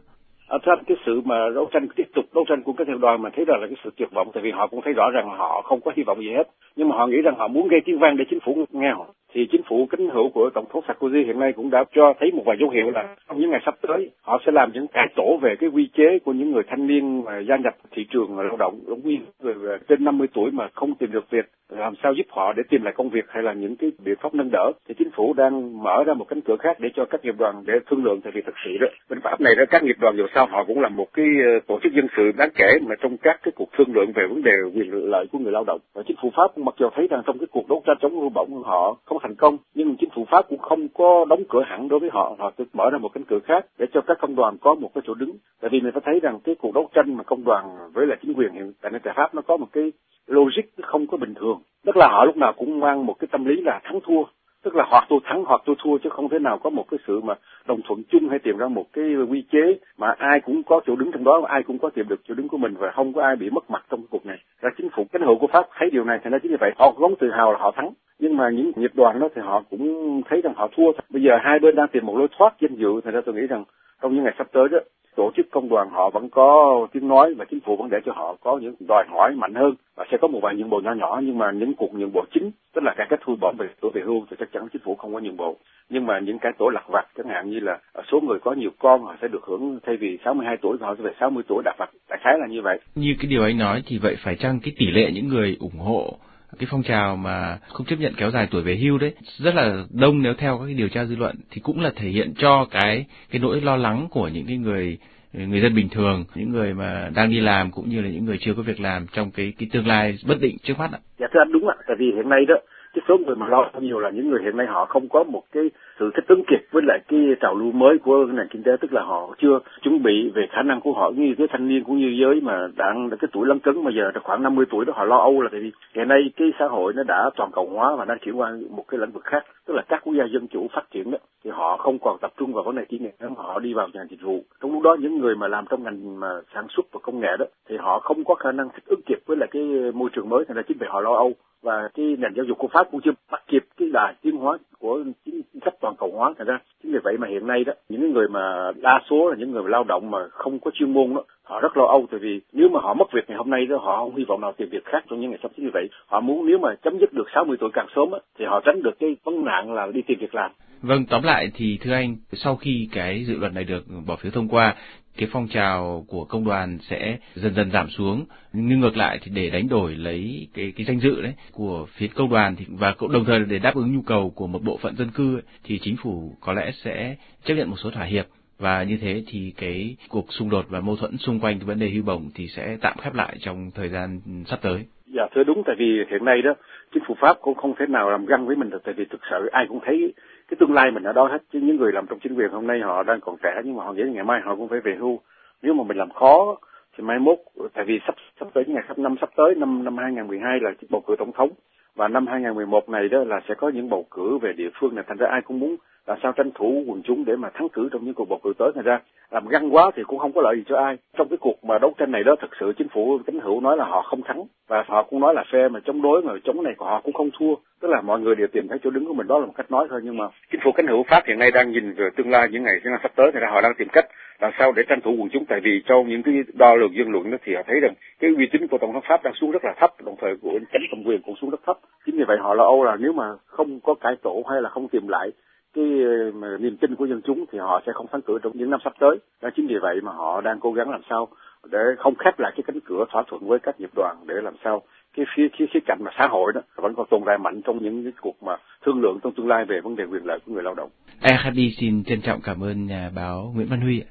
À, thưa anh, cái sự mà đấu tranh tiếp tục đấu tranh của các nghiệp đoàn mà thấy rằng là cái sự tuyệt vọng, tại vì họ cũng thấy rõ rằng họ không có hy vọng gì hết, nhưng mà họ nghĩ rằng họ muốn gây tiếng vang để chính phủ nghe họ. Thì chính phủ cánh hữu của tổng thống Sarkozy hiện nay cũng đã cho thấy một vài dấu hiệu là trong những ngày sắp tới họ sẽ làm những cải tổ về cái quy chế của những người thanh niên mà gia nhập thị trường lao động, giống như người trên năm mươi tuổi mà không tìm được việc, làm sao giúp họ để tìm lại công việc hay là những cái biện pháp nâng đỡ. Thì chính phủ đang mở ra một cánh cửa khác để cho các nghiệp đoàn để thương lượng, tại vì thực sự đó bên pháp này đó, các nghiệp đoàn dù sao họ cũng là một cái tổ chức dân sự đáng kể mà trong các cái cuộc thương lượng về vấn đề quyền lợi của người lao động. Và chính phủ Pháp cũng mặc dù thấy rằng trong cái cuộc đấu tranh chống lương bổng họ không thành công, nhưng chính phủ Pháp cũng không có đóng cửa hẳn đối với họ, họ tự mở ra một cánh cửa khác để cho các công đoàn có một cái chỗ đứng. Tại vì mình phải thấy rằng cái cuộc đấu tranh mà công đoàn với lại chính quyền hiện tại tại Pháp nó có một cái logic không có bình thường, tức là họ lúc nào cũng mang một cái tâm lý là thắng thua, tức là hoặc tôi thắng hoặc tôi thua, chứ không thể nào có một cái sự mà đồng thuận chung hay tìm ra một cái quy chế mà ai cũng có chỗ đứng trong đó, ai cũng có tìm được chỗ đứng của mình và không có ai bị mất mặt trong cuộc này. Ra chính phủ cánh hữu của Pháp thấy điều này thì nó chính như vậy, họ cũng tự hào là họ thắng, nhưng mà những nghiệp đoàn đó thì họ cũng thấy rằng họ thua. Bây giờ hai bên đang tìm một lối thoát danh dự, thì ra tôi nghĩ rằng trong những ngày sắp tới đó, tổ chức công đoàn họ vẫn có tiếng nói và chính phủ vẫn để cho họ có những đòi hỏi mạnh hơn, và sẽ có một vài nhượng bộ nhỏ nhỏ, nhưng mà những cuộc nhượng bộ chính, tức là cải cách thu bỏ về tuổi về hưu thì chắc chắn chính phủ không có nhượng bộ. Nhưng mà những cái tổ lặt vặt chẳng hạn như là số người có nhiều con họ sẽ được hưởng, thay vì sáu mươi hai tuổi họ sẽ về sáu mươi tuổi đặt vặt, đại khái là như vậy. Như cái điều anh nói thì vậy phải chăng cái tỷ lệ những người ủng hộ cái phong trào mà không chấp nhận kéo dài tuổi về hưu đấy rất là đông, nếu theo các cái điều tra dư luận, thì cũng là thể hiện cho cái cái nỗi lo lắng của những cái người người dân bình thường, những người mà đang đi làm cũng như là những người chưa có việc làm trong cái cái tương lai bất định trước mắt ạ. Dạ thưa anh, đúng ạ, tại vì hiện nay đó cái số người mà lo nhiều là những người hiện nay họ không có một cái sự thích ứng kịp với lại cái trào lưu mới của nền kinh tế, tức là họ chưa chuẩn bị về khả năng của họ, như cái thanh niên cũng như giới mà đang cái tuổi lấn cấn mà giờ khoảng năm mươi tuổi đó họ lo âu là tại vì hiện nay cái xã hội nó đã toàn cầu hóa và đang chuyển qua một cái lĩnh vực khác, tức là các quốc gia dân chủ phát triển đó thì họ không còn tập trung vào vấn đề kỹ nghệ nữa, họ đi vào ngành dịch vụ. Trong lúc đó những người mà làm trong ngành mà sản xuất và công nghệ đó thì họ không có khả năng thích ứng kịp với lại cái môi trường mới, thành ra chính vì họ lo âu. Và cái nền giáo dục của Pháp cũng chưa bắt kịp cái đà tiến hóa của chính sách toàn cầu hóa, thành ra chính vì vậy mà hiện nay đó những người mà đa số là những người lao động mà không có chuyên môn đó, họ rất lo âu, tại vì nếu mà họ mất việc ngày hôm nay đó họ không hy vọng nào tìm việc khác trong những ngày sắp tới. Như vậy họ muốn nếu mà chấm dứt được sáu mươi tuổi càng sớm đó, thì họ tránh được cái vấn nạn là đi tìm việc làm. Vâng, tóm lại thì thưa anh, sau khi cái dự luật này được bỏ phiếu thông qua, cái phong trào của công đoàn sẽ dần dần giảm xuống, nhưng ngược lại thì để đánh đổi lấy cái cái danh dự đấy của phía công đoàn thì và cũng đồng thời để đáp ứng nhu cầu của một bộ phận dân cư ấy, thì chính phủ có lẽ sẽ chấp nhận một số thỏa hiệp, và như thế thì cái cuộc xung đột và mâu thuẫn xung quanh cái vấn đề hưu bổng thì sẽ tạm khép lại trong thời gian sắp tới. Dạ thưa đúng, tại vì hiện nay đó chính phủ Pháp cũng không thể nào làm găng với mình được, tại vì thực sự ai cũng thấy cái tương lai mình ở đó hết, chứ những người làm trong chính quyền hôm nay họ đang còn trẻ nhưng mà họ nghĩ ngày mai họ cũng phải về hưu. Nếu mà mình làm khó thì mai mốt, tại vì sắp sắp tới ngày sắp năm sắp tới năm năm hai nghìn mười hai là bầu cử tổng thống, và năm hai nghìn mười một này đó là sẽ có những bầu cử về địa phương này, thành ra ai cũng muốn làm sao tranh thủ quần chúng để mà thắng cử trong những cuộc bầu cử tới. Thành ra làm găng quá thì cũng không có lợi gì cho ai. Trong cái cuộc mà đấu tranh này đó, thực sự chính phủ cánh hữu nói là họ không thắng, và họ cũng nói là phe mà chống đối mà chống này của họ cũng không thua, tức là mọi người đều tìm thấy chỗ đứng của mình, đó là một cách nói thôi. Nhưng mà chính phủ cánh hữu Pháp hiện nay đang nhìn về tương lai những ngày sắp tới, thì họ đang tìm cách làm sao để tranh thủ quần chúng, tại vì trong những cái đo lường dân luận đó thì họ thấy rằng cái uy tín của tổng thống Pháp đang xuống rất là thấp, đồng thời của cánh cầm quyền cũng xuống rất thấp. Chính vì vậy họ lo âu là nếu mà không có cải tổ hay là không tìm lại cái mà niềm tin của dân chúng thì họ sẽ không thắng cử trong những năm sắp tới. Đó chính vì vậy mà họ đang cố gắng làm sao để không khép lại cái cánh cửa thỏa thuận với các nghiệp đoàn, để làm sao cái phía khía khía cạnh mà xã hội đó vẫn còn tồn tại mạnh trong những cái cuộc mà thương lượng trong tương lai về vấn đề quyền lợi của người lao động. e hát đê xin trân trọng cảm ơn nhà báo Nguyễn Văn Huy ạ.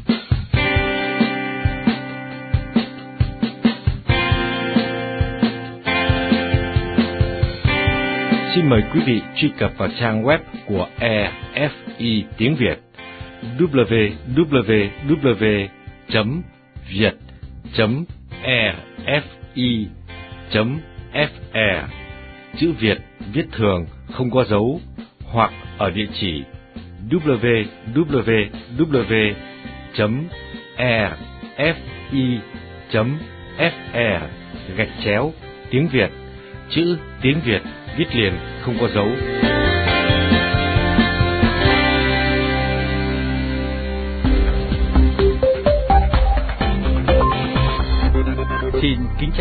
Xin mời quý vị truy cập vào trang web của e ép i tiếng Việt w w w chấm việt chấm e ép i chấm f r, chữ Việt viết thường không có dấu, hoặc ở địa chỉ w w w chấm e ép i chấm f r gạch chéo tiếng Việt, chữ tiếng Việt viết liền không có dấu.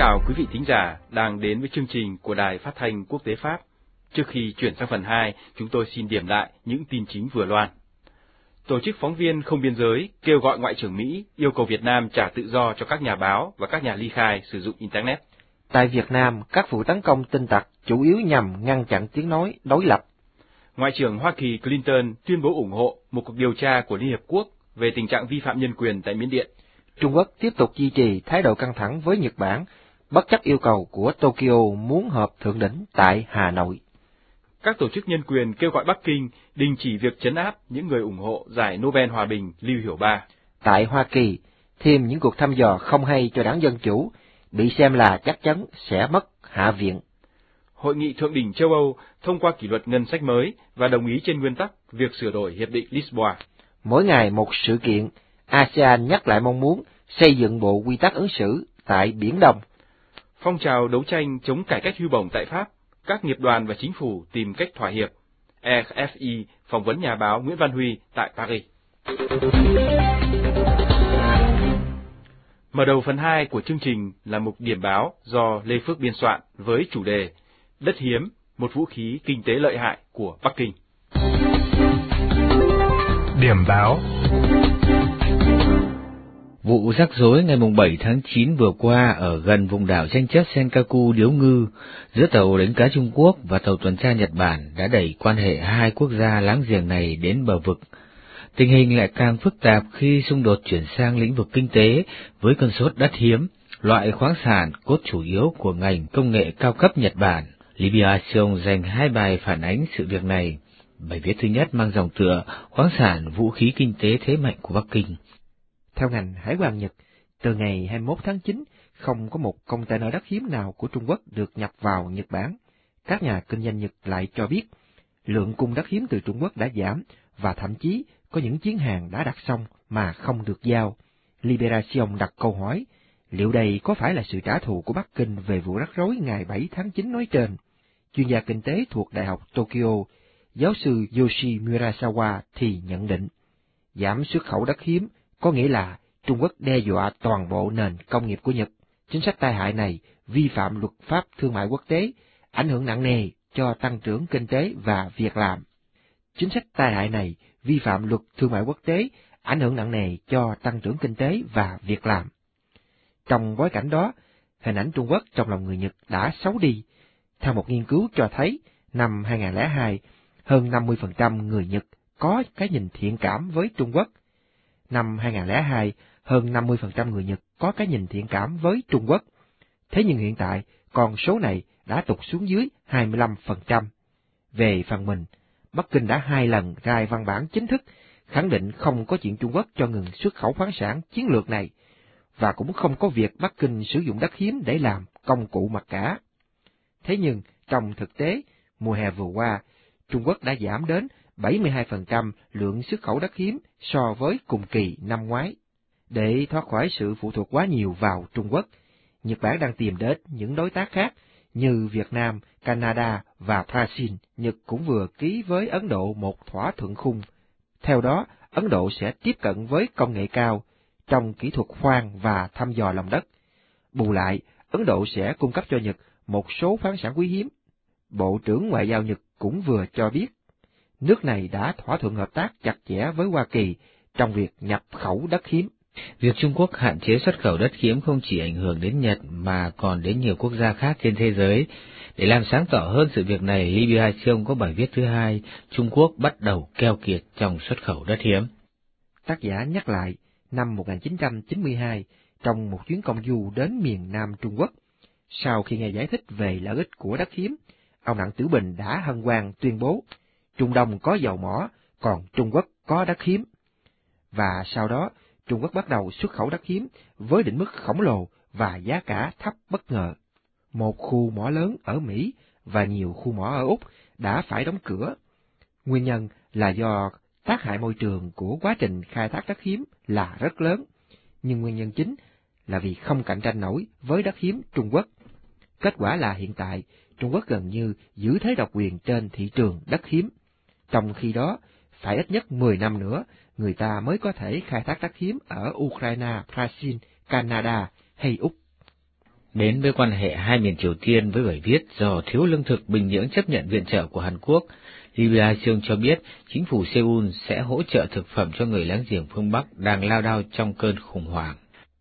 chào quý vị thính giả đang đến với chương trình của Đài Phát thanh Quốc tế Pháp. Trước khi chuyển sang phần hai, chúng tôi xin điểm lại những tin chính vừa loan. Tổ chức Phóng viên Không Biên Giới kêu gọi Ngoại trưởng Mỹ yêu cầu Việt Nam trả tự do cho các nhà báo và các nhà ly khai sử dụng Internet. Tại Việt Nam, các vụ tấn công tin tặc chủ yếu nhằm ngăn chặn tiếng nói đối lập. Ngoại trưởng Hoa Kỳ Clinton tuyên bố ủng hộ một cuộc điều tra của Liên Hiệp Quốc về tình trạng vi phạm nhân quyền tại Miến Điện. Trung Quốc tiếp tục duy trì thái độ căng thẳng với Nhật Bản, bất chấp yêu cầu của Tokyo muốn họp thượng đỉnh tại Hà Nội. Các tổ chức nhân quyền kêu gọi Bắc Kinh đình chỉ việc trấn áp những người ủng hộ giải Nobel Hòa bình Lưu Hiểu Ba. Tại Hoa Kỳ, thêm những cuộc thăm dò không hay cho đảng Dân Chủ, bị xem là chắc chắn sẽ mất Hạ viện. Hội nghị Thượng đỉnh châu Âu thông qua kỷ luật ngân sách mới và đồng ý trên nguyên tắc việc sửa đổi Hiệp định Lisboa. Mỗi ngày một sự kiện, a sê an nhắc lại mong muốn xây dựng bộ quy tắc ứng xử tại Biển Đông. Phong trào đấu tranh chống cải cách hưu bổng tại Pháp, các nghiệp đoàn và chính phủ tìm cách thỏa hiệp. e ép i phỏng vấn nhà báo Nguyễn Văn Huy tại Paris. Mở đầu phần hai của chương trình là mục điểm báo do Lê Phước biên soạn với chủ đề Đất hiếm, một vũ khí kinh tế lợi hại của Bắc Kinh. Điểm báo. Vụ rắc rối ngày bảy tháng chín vừa qua ở gần vùng đảo tranh chấp Senkaku Điếu Ngư giữa tàu đánh cá Trung Quốc và tàu tuần tra Nhật Bản đã đẩy quan hệ hai quốc gia láng giềng này đến bờ vực. Tình hình lại càng phức tạp khi xung đột chuyển sang lĩnh vực kinh tế với cơn sốt đất hiếm, loại khoáng sản cốt chủ yếu của ngành công nghệ cao cấp Nhật Bản. Libération dành hai bài phản ánh sự việc này. Bài viết thứ nhất mang dòng tựa khoáng sản vũ khí kinh tế thế mạnh của Bắc Kinh. Theo ngành Hải quan Nhật, từ ngày hai mươi mốt tháng chín, không có một container đất hiếm nào của Trung Quốc được nhập vào Nhật Bản. Các nhà kinh doanh Nhật lại cho biết, lượng cung đất hiếm từ Trung Quốc đã giảm, và thậm chí có những chuyến hàng đã đặt xong mà không được giao. Libération đặt câu hỏi, liệu đây có phải là sự trả thù của Bắc Kinh về vụ rắc rối ngày bảy tháng chín nói trên? Chuyên gia kinh tế thuộc Đại học Tokyo, giáo sư Yoshi Murasawa thì nhận định, giảm xuất khẩu đất hiếm có nghĩa là Trung Quốc đe dọa toàn bộ nền công nghiệp của Nhật. Chính sách tai hại này vi phạm luật pháp thương mại quốc tế, ảnh hưởng nặng nề cho tăng trưởng kinh tế và việc làm. Chính sách tai hại này vi phạm luật thương mại quốc tế, ảnh hưởng nặng nề cho tăng trưởng kinh tế và việc làm. Trong bối cảnh đó, hình ảnh Trung Quốc trong lòng người Nhật đã xấu đi. Theo một nghiên cứu cho thấy, năm hai không không hai, hơn năm mươi phần trăm người Nhật có cái nhìn thiện cảm với Trung Quốc. Năm hai không không hai, hơn năm mươi phần trăm người Nhật có cái nhìn thiện cảm với Trung Quốc. Thế nhưng hiện tại, con số này đã tụt xuống dưới hai mươi lăm phần trăm. Về phần mình, Bắc Kinh đã hai lần ra văn bản chính thức khẳng định không có chuyện Trung Quốc cho ngừng xuất khẩu khoáng sản chiến lược này, và cũng không có việc Bắc Kinh sử dụng đất hiếm để làm công cụ mặc cả. Thế nhưng, trong thực tế, mùa hè vừa qua, Trung Quốc đã giảm đến bảy mươi hai phần trăm lượng xuất khẩu đất hiếm so với cùng kỳ năm ngoái. Để thoát khỏi sự phụ thuộc quá nhiều vào Trung Quốc, Nhật Bản đang tìm đến những đối tác khác như Việt Nam, Canada và Brazil. Nhật cũng vừa ký với Ấn Độ một thỏa thuận khung. Theo đó, Ấn Độ sẽ tiếp cận với công nghệ cao trong kỹ thuật khoan và thăm dò lòng đất. Bù lại, Ấn Độ sẽ cung cấp cho Nhật một số khoáng sản quý hiếm. Bộ trưởng Ngoại giao Nhật cũng vừa cho biết, nước này đã thỏa thuận hợp tác chặt chẽ với Hoa Kỳ trong việc nhập khẩu đất hiếm. Việc Trung Quốc hạn chế xuất khẩu đất hiếm không chỉ ảnh hưởng đến Nhật mà còn đến nhiều quốc gia khác trên thế giới. Để làm sáng tỏ hơn sự việc này, Libération có bài viết thứ hai, Trung Quốc bắt đầu keo kiệt trong xuất khẩu đất hiếm. Tác giả nhắc lại, năm một nghìn chín trăm chín mươi hai, trong một chuyến công du đến miền Nam Trung Quốc, sau khi nghe giải thích về lợi ích của đất hiếm, ông Đặng Tiểu Bình đã hân hoan tuyên bố, Trung Đông có dầu mỏ, còn Trung Quốc có đất hiếm. Và sau đó, Trung Quốc bắt đầu xuất khẩu đất hiếm với định mức khổng lồ và giá cả thấp bất ngờ. Một khu mỏ lớn ở Mỹ và nhiều khu mỏ ở Úc đã phải đóng cửa. Nguyên nhân là do tác hại môi trường của quá trình khai thác đất hiếm là rất lớn, nhưng nguyên nhân chính là vì không cạnh tranh nổi với đất hiếm Trung Quốc. Kết quả là hiện tại, Trung Quốc gần như giữ thế độc quyền trên thị trường đất hiếm. Trong khi đó, phải ít nhất mười năm nữa, người ta mới có thể khai thác đất hiếm ở Ukraine, Brazil, Canada hay Úc. Đến với quan hệ hai miền Triều Tiên với bài viết do thiếu lương thực, Bình Nhưỡng chấp nhận viện trợ của Hàn Quốc, Liberacion cho biết chính phủ Seoul sẽ hỗ trợ thực phẩm cho người láng giềng phương Bắc đang lao đao trong cơn khủng hoảng.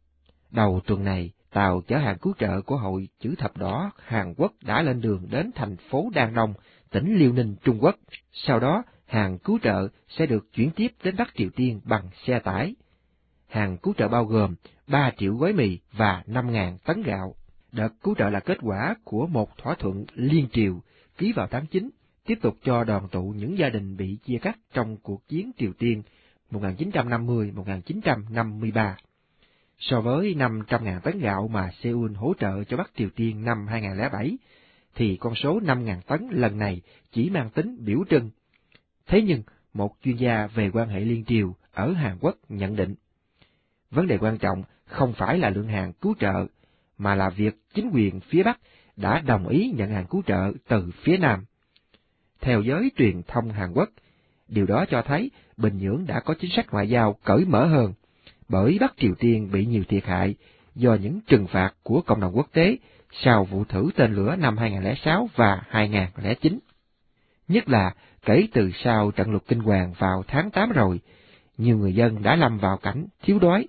Đầu tuần này, tàu chở hàng cứu trợ của Hội Chữ Thập Đỏ Hàn Quốc đã lên đường đến thành phố Đan Nông, tỉnh Liêu Ninh, Trung Quốc. Sau đó, hàng cứu trợ sẽ được chuyển tiếp đến Bắc Triều Tiên bằng xe tải. Hàng cứu trợ bao gồm ba triệu gói mì và năm nghìn tấn gạo. Đợt cứu trợ là kết quả của một thỏa thuận liên triều ký vào tháng chín, tiếp tục cho đoàn tụ những gia đình bị chia cắt trong cuộc chiến Triều Tiên một nghìn chín trăm năm mươi đến một nghìn chín trăm năm mươi ba. So với năm trăm nghìn tấn gạo mà Seoul hỗ trợ cho Bắc Triều Tiên năm hai nghìn không trăm lẻ bảy, thì con số năm nghìn tấn lần này chỉ mang tính biểu trưng. Thế nhưng, một chuyên gia về quan hệ liên triều ở Hàn Quốc nhận định, vấn đề quan trọng không phải là lượng hàng cứu trợ, mà là việc chính quyền phía Bắc đã đồng ý nhận hàng cứu trợ từ phía Nam. Theo giới truyền thông Hàn Quốc, điều đó cho thấy Bình Nhưỡng đã có chính sách ngoại giao cởi mở hơn, bởi Bắc Triều Tiên bị nhiều thiệt hại do những trừng phạt của cộng đồng quốc tế sau vụ thử tên lửa năm hai nghìn không trăm lẻ sáu và hai nghìn không trăm lẻ chín. Nhất là kể từ sau trận lụt kinh hoàng vào tháng tám rồi, nhiều người dân đã lâm vào cảnh thiếu đói.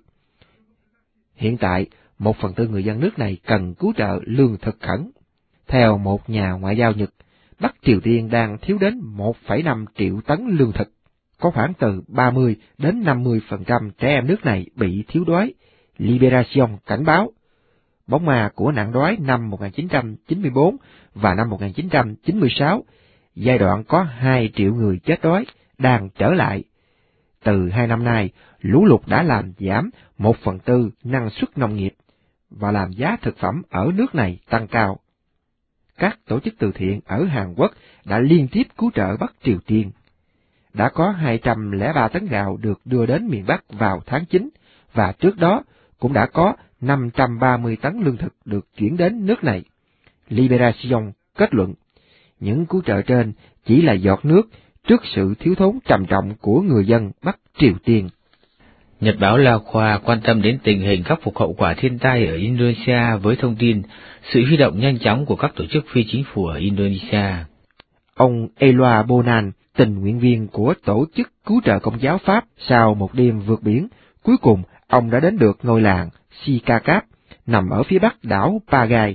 Hiện tại, một phần tư người dân nước này cần cứu trợ lương thực khẩn. Theo một nhà ngoại giao Nhật, Bắc Triều Tiên đang thiếu đến một phẩy năm triệu tấn lương thực. Có khoảng từ ba mươi đến năm mươi phần trăm trẻ em nước này bị thiếu đói. Liberacion cảnh báo, bóng ma của nạn đói năm một nghìn chín trăm chín mươi tư và năm một nghìn chín trăm chín mươi sáu, giai đoạn có hai triệu người chết đói, đang trở lại. Từ hai năm nay, lũ lụt đã làm giảm một phần tư năng suất nông nghiệp và làm giá thực phẩm ở nước này tăng cao. Các tổ chức từ thiện ở Hàn Quốc đã liên tiếp cứu trợ Bắc Triều Tiên. Đã có hai trăm lẻ ba tấn gạo được đưa đến miền Bắc vào tháng chín, và trước đó cũng đã có năm trăm ba mươi tấn lương thực được chuyển đến nước này. Liberacion kết luận, những cứu trợ trên chỉ là giọt nước trước sự thiếu thốn trầm trọng của người dân Bắc Triều Tiên. Nhật báo La Khoa quan tâm đến tình hình khắc phục hậu quả thiên tai ở Indonesia với thông tin sự huy động nhanh chóng của các tổ chức phi chính phủ ở Indonesia. Ông Eloi Bonan, tình nguyện viên của tổ chức cứu trợ Công giáo Pháp, sau một đêm vượt biển, cuối cùng ông đã đến được ngôi làng Sikakap, nằm ở phía bắc đảo Pagai.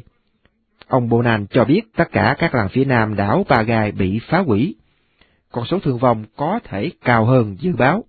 Ông Bonan cho biết tất cả các làng phía nam đảo Pagai bị phá hủy. Con số thương vong có thể cao hơn dự báo.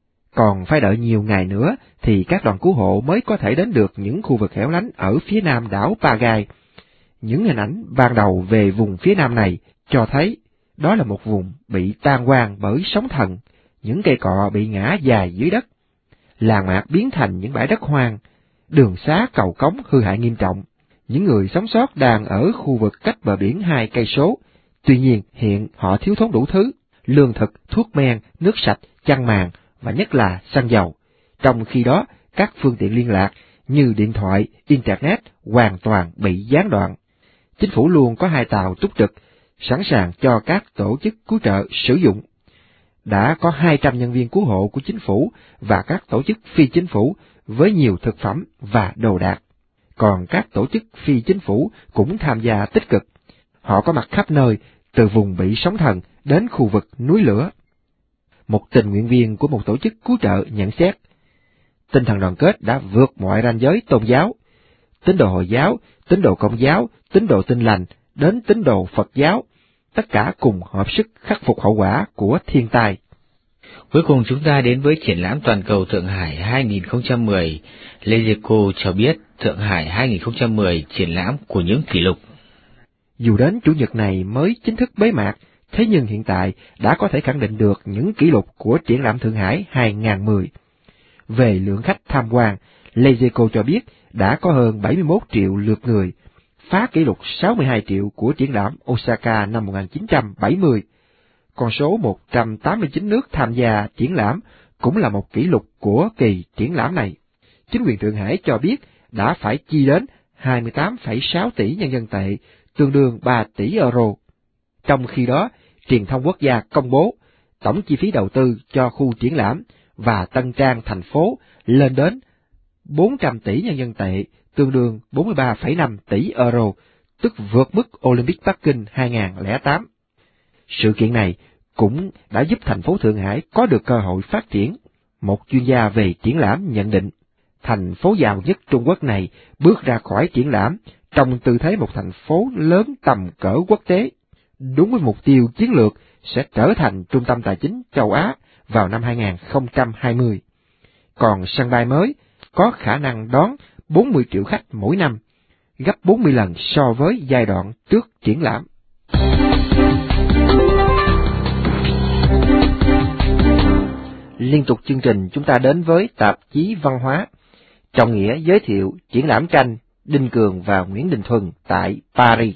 Còn phải đợi nhiều ngày nữa thì các đoàn cứu hộ mới có thể đến được những khu vực hẻo lánh ở phía nam đảo Pagai. Những hình ảnh ban đầu về vùng phía nam này cho thấy đó là một vùng bị tan hoang bởi sóng thần, những cây cọ bị ngã dài dưới đất, làng mạc biến thành những bãi đất hoang, đường xá cầu cống hư hại nghiêm trọng. Những người sống sót đang ở khu vực cách bờ biển hai cây số. Tuy nhiên hiện họ thiếu thốn đủ thứ: lương thực, thuốc men, nước sạch, chăn màn và nhất là xăng dầu. Trong khi đó, các phương tiện liên lạc như điện thoại, internet hoàn toàn bị gián đoạn. Chính phủ luôn có hai tàu túc trực, sẵn sàng cho các tổ chức cứu trợ sử dụng. Đã có hai trăm nhân viên cứu hộ của chính phủ và các tổ chức phi chính phủ với nhiều thực phẩm và đồ đạc. Còn các tổ chức phi chính phủ cũng tham gia tích cực. Họ có mặt khắp nơi, từ vùng bị sóng thần đến khu vực núi lửa. Một tình nguyện viên của một tổ chức cứu trợ nhận xét, tinh thần đoàn kết đã vượt mọi ranh giới tôn giáo. Tín đồ Hồi giáo, tín đồ Công giáo, tín đồ Tin lành, đến tín đồ Phật giáo, tất cả cùng hợp sức khắc phục hậu quả của thiên tai. Cuối cùng chúng ta đến với triển lãm toàn cầu Thượng Hải hai nghìn không trăm mười. Lezeco cho biết Thượng Hải hai nghìn không trăm mười triển lãm của những kỷ lục. Dù đến Chủ nhật này mới chính thức bế mạc, thế nhưng hiện tại đã có thể khẳng định được những kỷ lục của triển lãm Thượng Hải hai nghìn không trăm mười. Về lượng khách tham quan, Lezeco cho biết đã có hơn bảy mươi mốt triệu lượt người, phá kỷ lục sáu mươi hai triệu của triển lãm Osaka năm một nghìn chín trăm bảy mươi. Con số một trăm tám mươi chín nước tham gia triển lãm cũng là một kỷ lục của kỳ triển lãm này. Chính quyền Thượng Hải cho biết đã phải chi đến hai mươi tám phẩy sáu tỷ nhân dân tệ, tương đương ba tỷ euro. Trong khi đó, truyền thông quốc gia công bố tổng chi phí đầu tư cho khu triển lãm và tân trang thành phố lên đến bốn trăm tỷ nhân dân tệ, tương đương bốn mươi ba phẩy năm tỷ euro, tức vượt mức Olympic Bắc Kinh hai không không tám. Sự kiện này cũng đã giúp thành phố Thượng Hải có được cơ hội phát triển. Một chuyên gia về triển lãm nhận định, thành phố giàu nhất Trung Quốc này bước ra khỏi triển lãm trong tư thế một thành phố lớn tầm cỡ quốc tế, đúng với mục tiêu chiến lược sẽ trở thành trung tâm tài chính châu Á vào năm hai không hai không. Còn sân bay mới có khả năng đón bốn mươi triệu khách mỗi năm, gấp bốn mươi lần so với giai đoạn trước triển lãm. Liên tục chương trình, chúng ta đến với tạp chí Văn hóa, trọng nghĩa giới thiệu triển lãm tranh Đinh Cường và Nguyễn Đình Thuần tại Paris.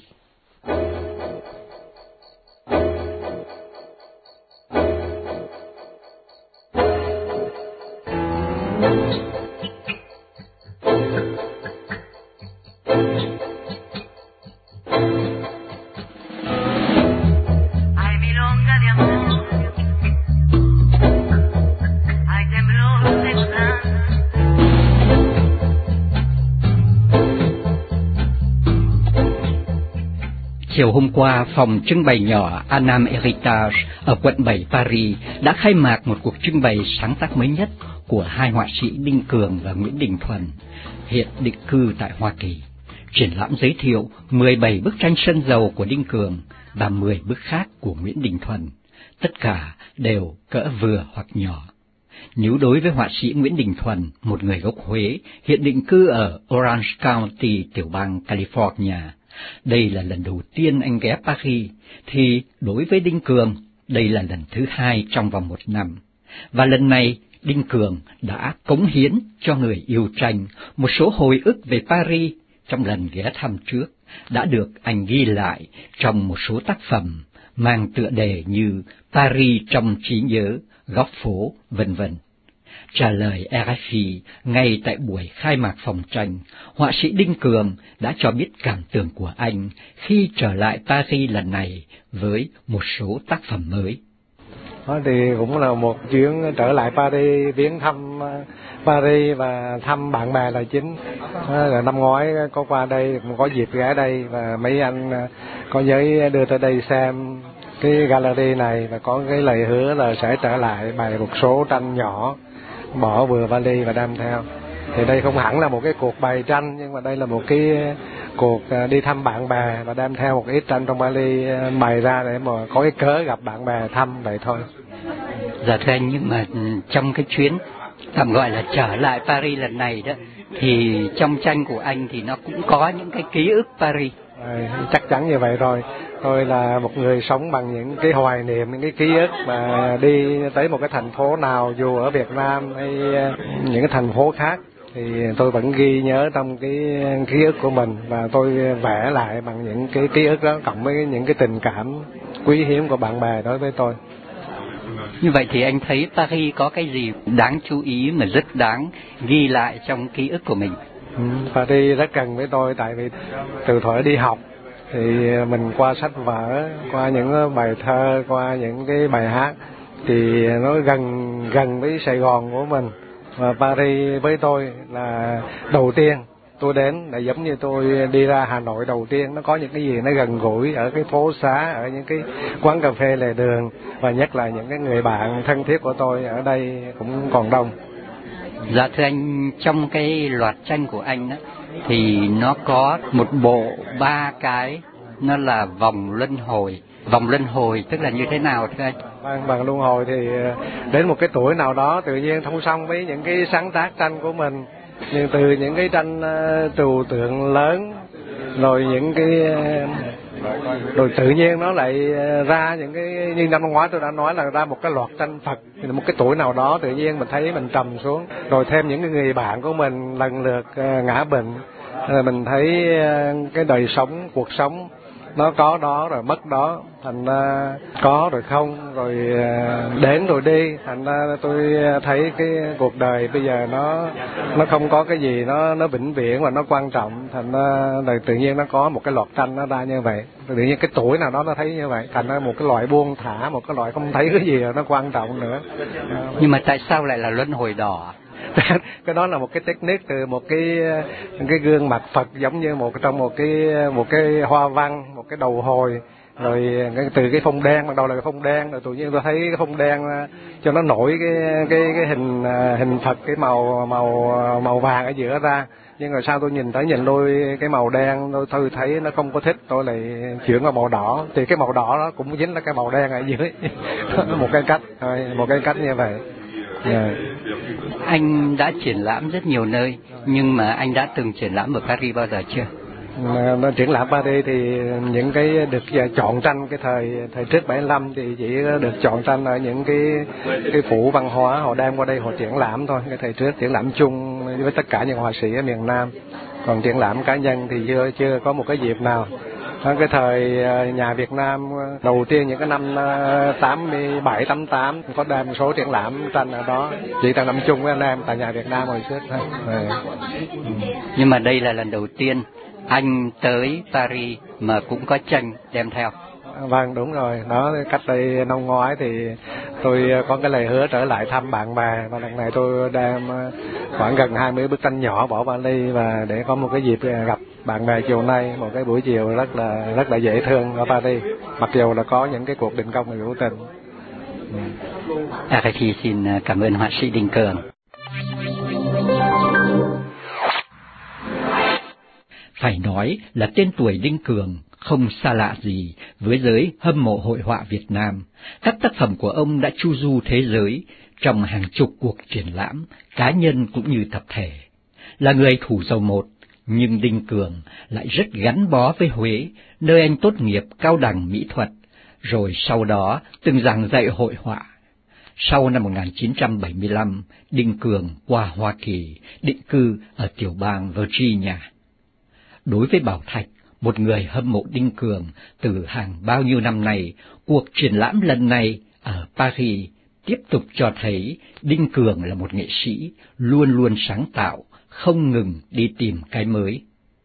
Chiều hôm qua, phòng trưng bày nhỏ Annam Heritage ở quận bảy Paris đã khai mạc một cuộc trưng bày sáng tác mới nhất của hai họa sĩ Đinh Cường và Nguyễn Đình Thuần, hiện định cư tại Hoa Kỳ. Triển lãm giới thiệu mười bảy bức tranh sơn dầu của Đinh Cường và mười bức khác của Nguyễn Đình Thuần, tất cả đều cỡ vừa hoặc nhỏ. Nếu đối với họa sĩ Nguyễn Đình Thuần, một người gốc Huế, hiện định cư ở Orange County, tiểu bang California, đây là lần đầu tiên anh ghé Paris, thì đối với Đinh Cường, đây là lần thứ hai trong vòng một năm. Và lần này, Đinh Cường đã cống hiến cho người yêu tranh một số hồi ức về Paris trong lần ghé thăm trước, đã được anh ghi lại trong một số tác phẩm mang tựa đề như Paris trong trí nhớ, góc phố, vân vân. Trả lời rờ ép i ngay tại buổi khai mạc phòng tranh, họa sĩ Đinh Cường đã cho biết cảm tưởng của anh khi trở lại Paris lần này với một số tác phẩm mới. Đó thì cũng là một chuyến trở lại Paris, viếng thăm Paris và thăm bạn bè là chính. Là năm ngoái có qua đây, có dịp ghé đây và mấy anh có giấy đưa tới đây xem cái gallery này và có cái lời hứa là sẽ trở lại bày một số tranh nhỏ, bỏ vừa vali và đem theo. Thì đây không hẳn là một cái cuộc bày tranh, nhưng mà đây là một cái cuộc đi thăm bạn bè và đem theo một ít tranh trong vali bày ra để mà có cái cớ gặp bạn bè thăm vậy thôi. Dạ thưa anh, nhưng mà trong cái chuyến tạm gọi là trở lại Paris lần này đó, thì trong tranh của anh thì nó cũng có những cái ký ức Paris. À, chắc chắn như vậy rồi. Tôi là một người sống bằng những cái hoài niệm, những cái ký ức mà đi tới một cái thành phố nào, dù ở Việt Nam hay những cái thành phố khác, thì tôi vẫn ghi nhớ trong cái ký ức của mình và tôi vẽ lại bằng những cái ký ức đó, cộng với những cái tình cảm quý hiếm của bạn bè đối với tôi. Như vậy thì anh thấy Paris có cái gì đáng chú ý mà rất đáng ghi lại trong ký ức của mình? Ừ, Paris rất gần với tôi, tại vì từ thời đi học thì mình qua sách vở, qua những bài thơ, qua những cái bài hát thì nó gần gần với Sài Gòn của mình. Và Paris với tôi là đầu tiên tôi đến, là giống như tôi đi ra Hà Nội đầu tiên, nó có những cái gì nó gần gũi ở cái phố xá, ở những cái quán cà phê lề đường, và nhất là những cái người bạn thân thiết của tôi ở đây cũng còn đông. Dạ thưa anh, trong cái loạt tranh của anh đó, thì nó có một bộ ba cái, nó là vòng luân hồi. Vòng luân hồi tức là như thế nào thưa anh? Vâng, vòng luân hồi thì đến một cái tuổi nào đó tự nhiên thông song với những cái sáng tác tranh của mình, nhưng từ những cái tranh uh, trừu tượng lớn, rồi những cái uh, rồi tự nhiên nó lại ra những cái, như năm ngoái tôi đã nói là ra một cái loạt tranh Phật. Thì một cái tuổi nào đó tự nhiên mình thấy mình trầm xuống, rồi thêm những cái người bạn của mình lần lượt uh, ngã bệnh, rồi mình thấy uh, cái đời sống, cuộc sống nó có đó rồi mất đó, thành ra có rồi không, rồi đến rồi đi, thành ra tôi thấy cái cuộc đời bây giờ nó nó không có cái gì nó nó vĩnh viễn và nó quan trọng, thành ra là tự nhiên nó có một cái loạt tranh nó ra như vậy, tự nhiên cái tuổi nào đó nó thấy như vậy, thành ra một cái loại buông thả, một cái loại không thấy cái gì nó quan trọng nữa. Nhưng mà tại sao lại là luân hồi đỏ? Cái đó là một cái technique từ một cái cái gương mặt Phật, giống như một trong một cái một cái hoa văn, một cái đầu hồi, rồi từ cái phông đen, ban đầu là cái phông đen, rồi tự nhiên tôi thấy cái phông đen cho nó nổi cái cái cái hình hình Phật, cái màu màu màu vàng ở giữa ra. Nhưng rồi sau tôi nhìn thấy nhìn lui cái màu đen, tôi, tôi thấy nó không có thích, tôi lại chuyển qua màu đỏ, thì cái màu đỏ đó cũng chính là cái màu đen ở dưới. Một cái cách, một cái cách như vậy. Yeah. Anh đã triển lãm rất nhiều nơi, nhưng mà anh đã từng triển lãm ở Paris bao giờ chưa? Nó triển lãm Paris thì những cái được chọn tranh cái thời thời trước bảy mươi lăm thì chỉ được chọn tranh ở những cái cái phủ văn hóa họ đem qua đây họ triển lãm thôi. Cái thời trước triển lãm chung với tất cả những họa sĩ ở miền Nam, còn triển lãm cá nhân thì chưa chưa có một cái dịp nào. Cái thời nhà Việt Nam đầu tiên những cái năm tám mươi bảy, tám mươi tám có đem một số triển lãm tranh ở đó, chỉ là làm chung với anh em tại nhà Việt Nam hồi trước thôi. Nhưng mà đây là lần đầu tiên anh tới Paris mà cũng có tranh đem theo. Vâng, đúng rồi. Đó, cách đây năm ngoái thì tôi có cái lời hứa trở lại thăm bạn bè, và lần này tôi đem khoảng gần hai mươi bức tranh nhỏ bỏ vali, và để có một cái dịp gặp bạn bè chiều nay, một cái buổi chiều rất là rất là dễ thương ở Paris, mặc dù là có những cái cuộc đình công người hữu tình. À, thì xin cảm ơn họa sĩ Đinh Cường. Phải nói là tên tuổi Đinh Cường không xa lạ gì với giới hâm mộ hội họa Việt Nam. Các tác phẩm của ông đã chu du thế giới trong hàng chục cuộc triển lãm, cá nhân cũng như tập thể. Là người thủ dầu một, nhưng Đinh Cường lại rất gắn bó với Huế, nơi anh tốt nghiệp cao đẳng mỹ thuật, rồi sau đó từng giảng dạy hội họa. Sau năm một nghìn chín trăm bảy mươi lăm, Đinh Cường qua Hoa Kỳ, định cư ở tiểu bang Virginia. Đối với Bảo Thạch, một người hâm mộ Đinh Cường từ hàng bao nhiêu năm nay, cuộc triển lãm lần này ở Paris tiếp tục cho thấy Đinh Cường là một nghệ sĩ luôn luôn sáng tạo, không ngừng đi tìm cái mới.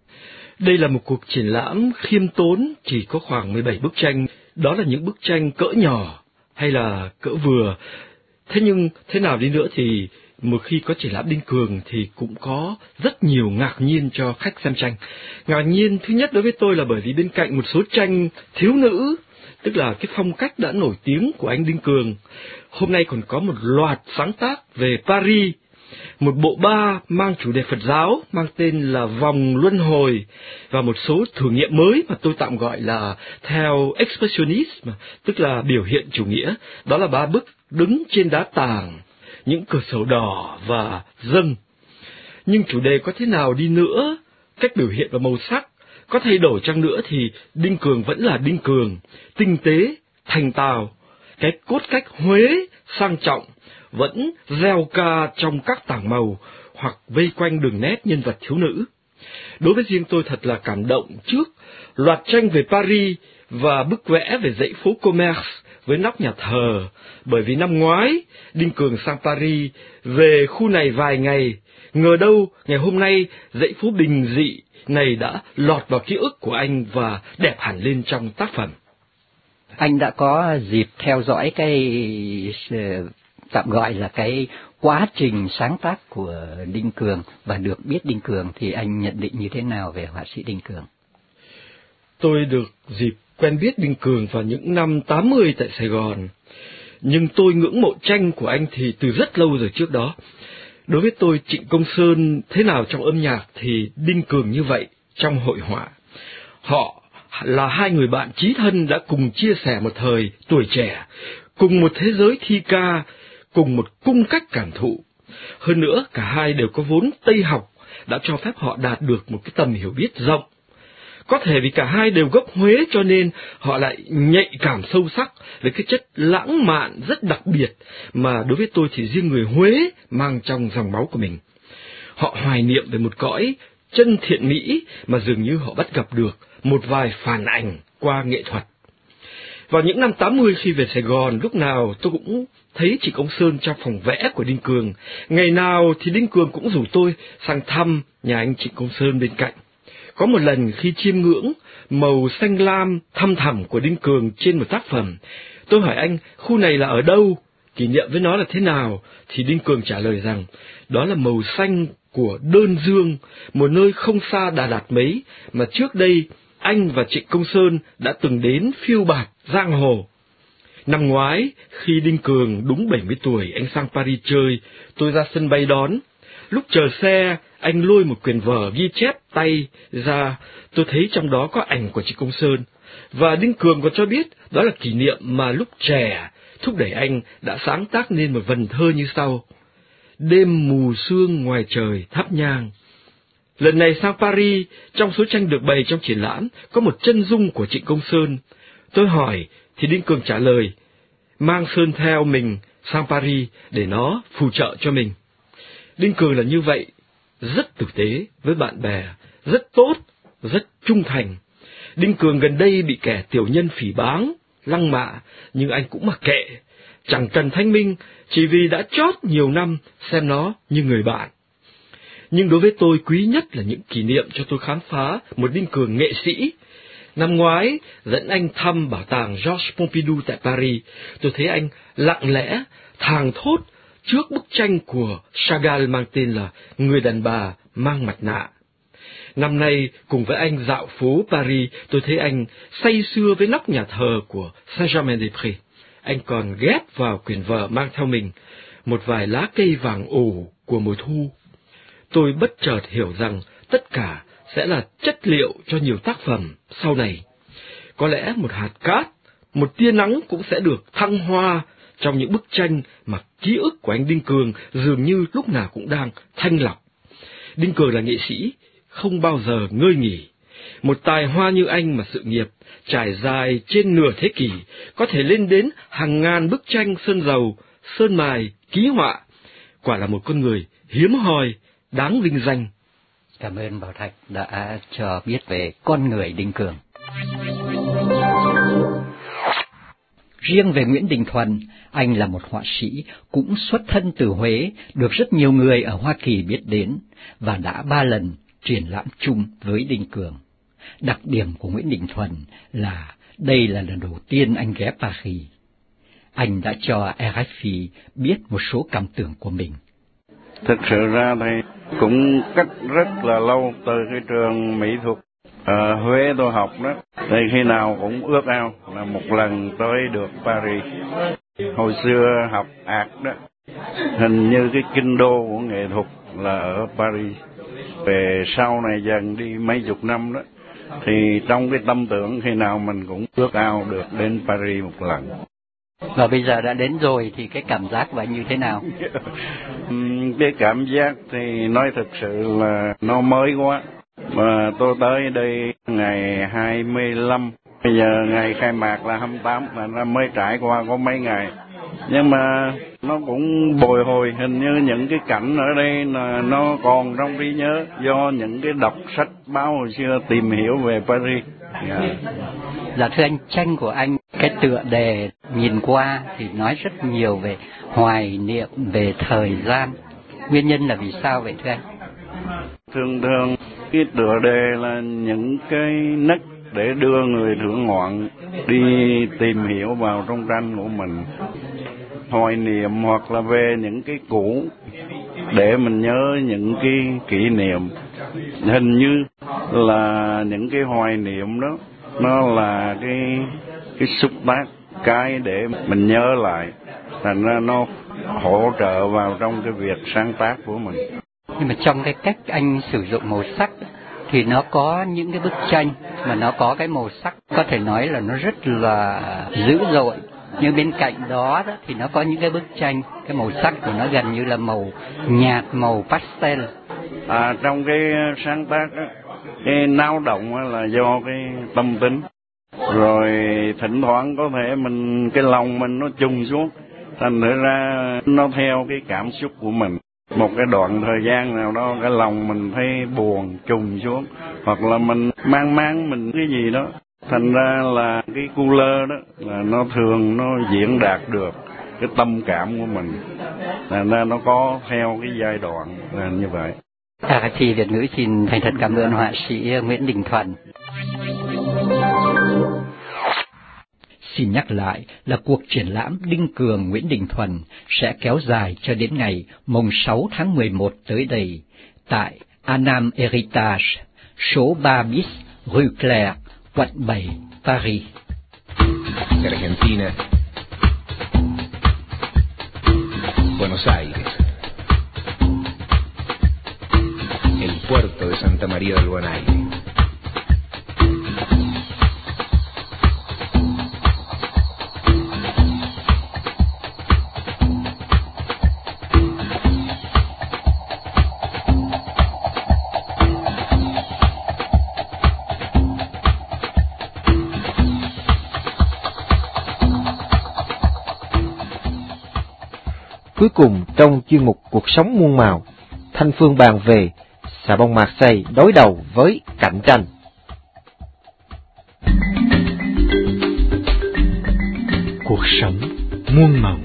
Đây là một cuộc triển lãm khiêm tốn, chỉ có khoảng mười bảy bức tranh, đó là những bức tranh cỡ nhỏ hay là cỡ vừa. Thế nhưng thế nào đi nữa thì một khi có triển lãm Đinh Cường thì cũng có rất nhiều ngạc nhiên cho khách xem tranh. Ngạc nhiên thứ nhất đối với tôi là bởi vì bên cạnh một số tranh thiếu nữ, tức là cái phong cách đã nổi tiếng của anh Đinh Cường, hôm nay còn có một loạt sáng tác về Paris, một bộ ba mang chủ đề Phật giáo mang tên là Vòng Luân Hồi, và một số thử nghiệm mới mà tôi tạm gọi là theo Expressionism, tức là biểu hiện chủ nghĩa. Đó là ba bức đứng trên đá tảng, những cửa sổ đỏ và dâng. Nhưng chủ đề có thế nào đi nữa, cách biểu hiện và màu sắc có thay đổi chăng nữa thì Đinh Cường vẫn là Đinh Cường, tinh tế, thành tào. Cái cốt cách Huế sang trọng vẫn gieo ca trong các tảng màu hoặc vây quanh đường nét nhân vật thiếu nữ. Đối với riêng tôi thật là cảm động trước loạt tranh về Paris và bức vẽ về dãy phố Commerce với nóc nhà thờ, bởi vì năm ngoái Đinh Cường sang Paris về khu này vài ngày, ngờ đâu ngày hôm nay dãy phố bình dị này đã lọt vào ký ức của anh và đẹp hẳn lên trong tác phẩm. Anh đã có dịp theo dõi cái tạm gọi là cái quá trình sáng tác của Đinh Cường và được biết Đinh Cường, thì anh nhận định như thế nào về họa sĩ Đinh Cường? Tôi được dịp quen biết Đinh Cường vào những năm tám mươi tại Sài Gòn, nhưng tôi ngưỡng mộ tranh của anh thì từ rất lâu rồi trước đó. Đối với tôi, Trịnh Công Sơn thế nào trong âm nhạc thì Đinh Cường như vậy trong hội họa. Họ là hai người bạn chí thân đã cùng chia sẻ một thời tuổi trẻ, cùng một thế giới thi ca, cùng một cung cách cảm thụ. Hơn nữa, cả hai đều có vốn Tây học đã cho phép họ đạt được một cái tầm hiểu biết rộng. Có thể vì cả hai đều gốc Huế cho nên họ lại nhạy cảm sâu sắc với cái chất lãng mạn rất đặc biệt mà đối với tôi thì riêng người Huế mang trong dòng máu của mình. Họ hoài niệm về một cõi chân thiện mỹ mà dường như họ bắt gặp được một vài phản ảnh qua nghệ thuật. Vào những năm tám mươi khi về Sài Gòn, lúc nào tôi cũng thấy chị Công Sơn trong phòng vẽ của Đinh Cường. Ngày nào thì Đinh Cường cũng rủ tôi sang thăm nhà anh Trịnh Công Sơn bên cạnh. Có một lần khi chiêm ngưỡng màu xanh lam thăm thẳm của Đinh Cường trên một tác phẩm, tôi hỏi anh khu này là ở đâu, kỷ niệm với nó là thế nào, thì Đinh Cường trả lời rằng đó là màu xanh của Đơn Dương, một nơi không xa Đà Lạt mấy mà trước đây anh và Trịnh Công Sơn đã từng đến phiêu bạt giang hồ. Năm ngoái, khi Đinh Cường đúng bảy mươi tuổi, anh sang Paris chơi, tôi ra sân bay đón. Lúc chờ xe, anh lôi một quyển vở ghi chép tay ra, tôi thấy trong đó có ảnh của Trịnh Công Sơn. Và Đinh Cường còn cho biết đó là kỷ niệm mà lúc trẻ thúc đẩy anh đã sáng tác nên một vần thơ như sau: Đêm mù sương ngoài trời thắp nhang. Lần này sang Paris, trong số tranh được bày trong triển lãm có một chân dung của Trịnh Công Sơn. Tôi hỏi thì Đinh Cường trả lời mang Sơn theo mình sang Paris để nó phù trợ cho mình. Đinh Cường là như vậy, rất tử tế với bạn bè, rất tốt, rất trung thành. Đinh Cường gần đây bị kẻ tiểu nhân phỉ báng, lăng mạ, nhưng anh cũng mặc kệ, chẳng cần thanh minh, chỉ vì đã chót nhiều năm xem nó như người bạn. Nhưng đối với tôi quý nhất là những kỷ niệm cho tôi khám phá một Đinh Cường nghệ sĩ. Năm ngoái, dẫn anh thăm bảo tàng Georges Pompidou tại Paris, tôi thấy anh lặng lẽ, thàng thốt trước bức tranh của Chagall mang tên là Người đàn bà mang mặt nạ. Năm nay, cùng với anh dạo phố Paris, tôi thấy anh say sưa với nóc nhà thờ của Saint-Germain-des-Prés. Anh còn ghép vào quyển vở mang theo mình một vài lá cây vàng ổ của mùa thu. Tôi bất chợt hiểu rằng tất cả sẽ là chất liệu cho nhiều tác phẩm sau này. Có lẽ một hạt cát, một tia nắng cũng sẽ được thăng hoa trong những bức tranh mà ký ức của anh Đinh Cường dường như lúc nào cũng đang thanh lọc. Đinh Cường là nghệ sĩ, không bao giờ ngơi nghỉ. Một tài hoa như anh mà sự nghiệp trải dài trên nửa thế kỷ, có thể lên đến hàng ngàn bức tranh sơn dầu, sơn mài, ký họa. Quả là một con người hiếm hoi, đáng vinh danh. Cảm ơn Bảo Thạch đã cho biết về con người Đinh Cường. Riêng về Nguyễn Đình Thuần, anh là một họa sĩ cũng xuất thân từ Huế, được rất nhiều người ở Hoa Kỳ biết đến và đã ba lần triển lãm chung với Đinh Cường. Đặc điểm của Nguyễn Đình Thuần là đây là lần đầu tiên anh ghé Paris. Anh đã cho rờ ép i biết một số cảm tưởng của mình. Thực sự ra thì cũng cách rất là lâu, từ cái trường mỹ thuật ở Huế tôi học đó, thì khi nào cũng ước ao là một lần tới được Paris. Hồi xưa học art đó, hình như cái kinh đô của nghệ thuật là ở Paris. Về sau này dần đi mấy chục năm đó, thì trong cái tâm tưởng khi nào mình cũng ước ao được đến Paris một lần. Và bây giờ đã đến rồi thì cái cảm giác của anh như thế nào? Cái cảm giác thì nói thực sự là nó mới quá. Mà tôi tới đây ngày hai mươi lăm, bây giờ ngày khai mạc là hai mươi tám, là nó mới trải qua có mấy ngày. Nhưng mà nó cũng bồi hồi, hình như những cái cảnh ở đây là nó còn trong trí nhớ do những cái đọc sách báo hồi xưa tìm hiểu về Paris. Yeah. Dạ thưa anh, tranh của anh, cái tựa đề nhìn qua thì nói rất nhiều về hoài niệm, về thời gian. Nguyên nhân là vì sao vậy thưa anh? Thường thường cái tựa đề là những cái nấc để đưa người thưởng ngoạn đi tìm hiểu vào trong tranh của mình. Hoài niệm hoặc là về những cái cũ để mình nhớ những cái kỷ niệm. Hình như là những cái hoài niệm đó nó là cái cái xúc tác, cái để mình nhớ lại, thành ra nó hỗ trợ vào trong cái việc sáng tác của mình. Nhưng mà trong cái cách anh sử dụng màu sắc thì nó có những cái bức tranh mà nó có cái màu sắc có thể nói là nó rất là dữ dội, nhưng bên cạnh đó, đó thì nó có những cái bức tranh cái màu sắc của nó gần như là màu nhạt, màu pastel. À, trong cái sáng tác đó, cái náo động là do cái tâm tính, rồi thỉnh thoảng có thể mình cái lòng mình nó trùng xuống, thành ra nó theo cái cảm xúc của mình. Một cái đoạn thời gian nào đó cái lòng mình thấy buồn trùng xuống, hoặc là mình mang mang mình cái gì đó, thành ra là cái cooler đó là nó thường nó diễn đạt được cái tâm cảm của mình, thành ra nó có theo cái giai đoạn là như vậy. À, thì Việt ngữ xin thành thật cảm ơn họa sĩ Nguyễn Đình Thuần. Xin nhắc lại là cuộc triển lãm Đinh Cường Nguyễn Đình Thuần sẽ kéo dài cho đến ngày mùng sáu tháng mười một tới đây tại Annam Heritage, số ba bis, Rue Claire, quận bảy, Paris. Argentina, Buenos Aires, el puerto de Santa María del Buen Aire. Cuối cùng trong chuyên mục Cuộc sống muôn màu, Thanh Phương bàn về xà bông Marseille đối đầu với cạnh tranh. Cuộc sống muôn màu.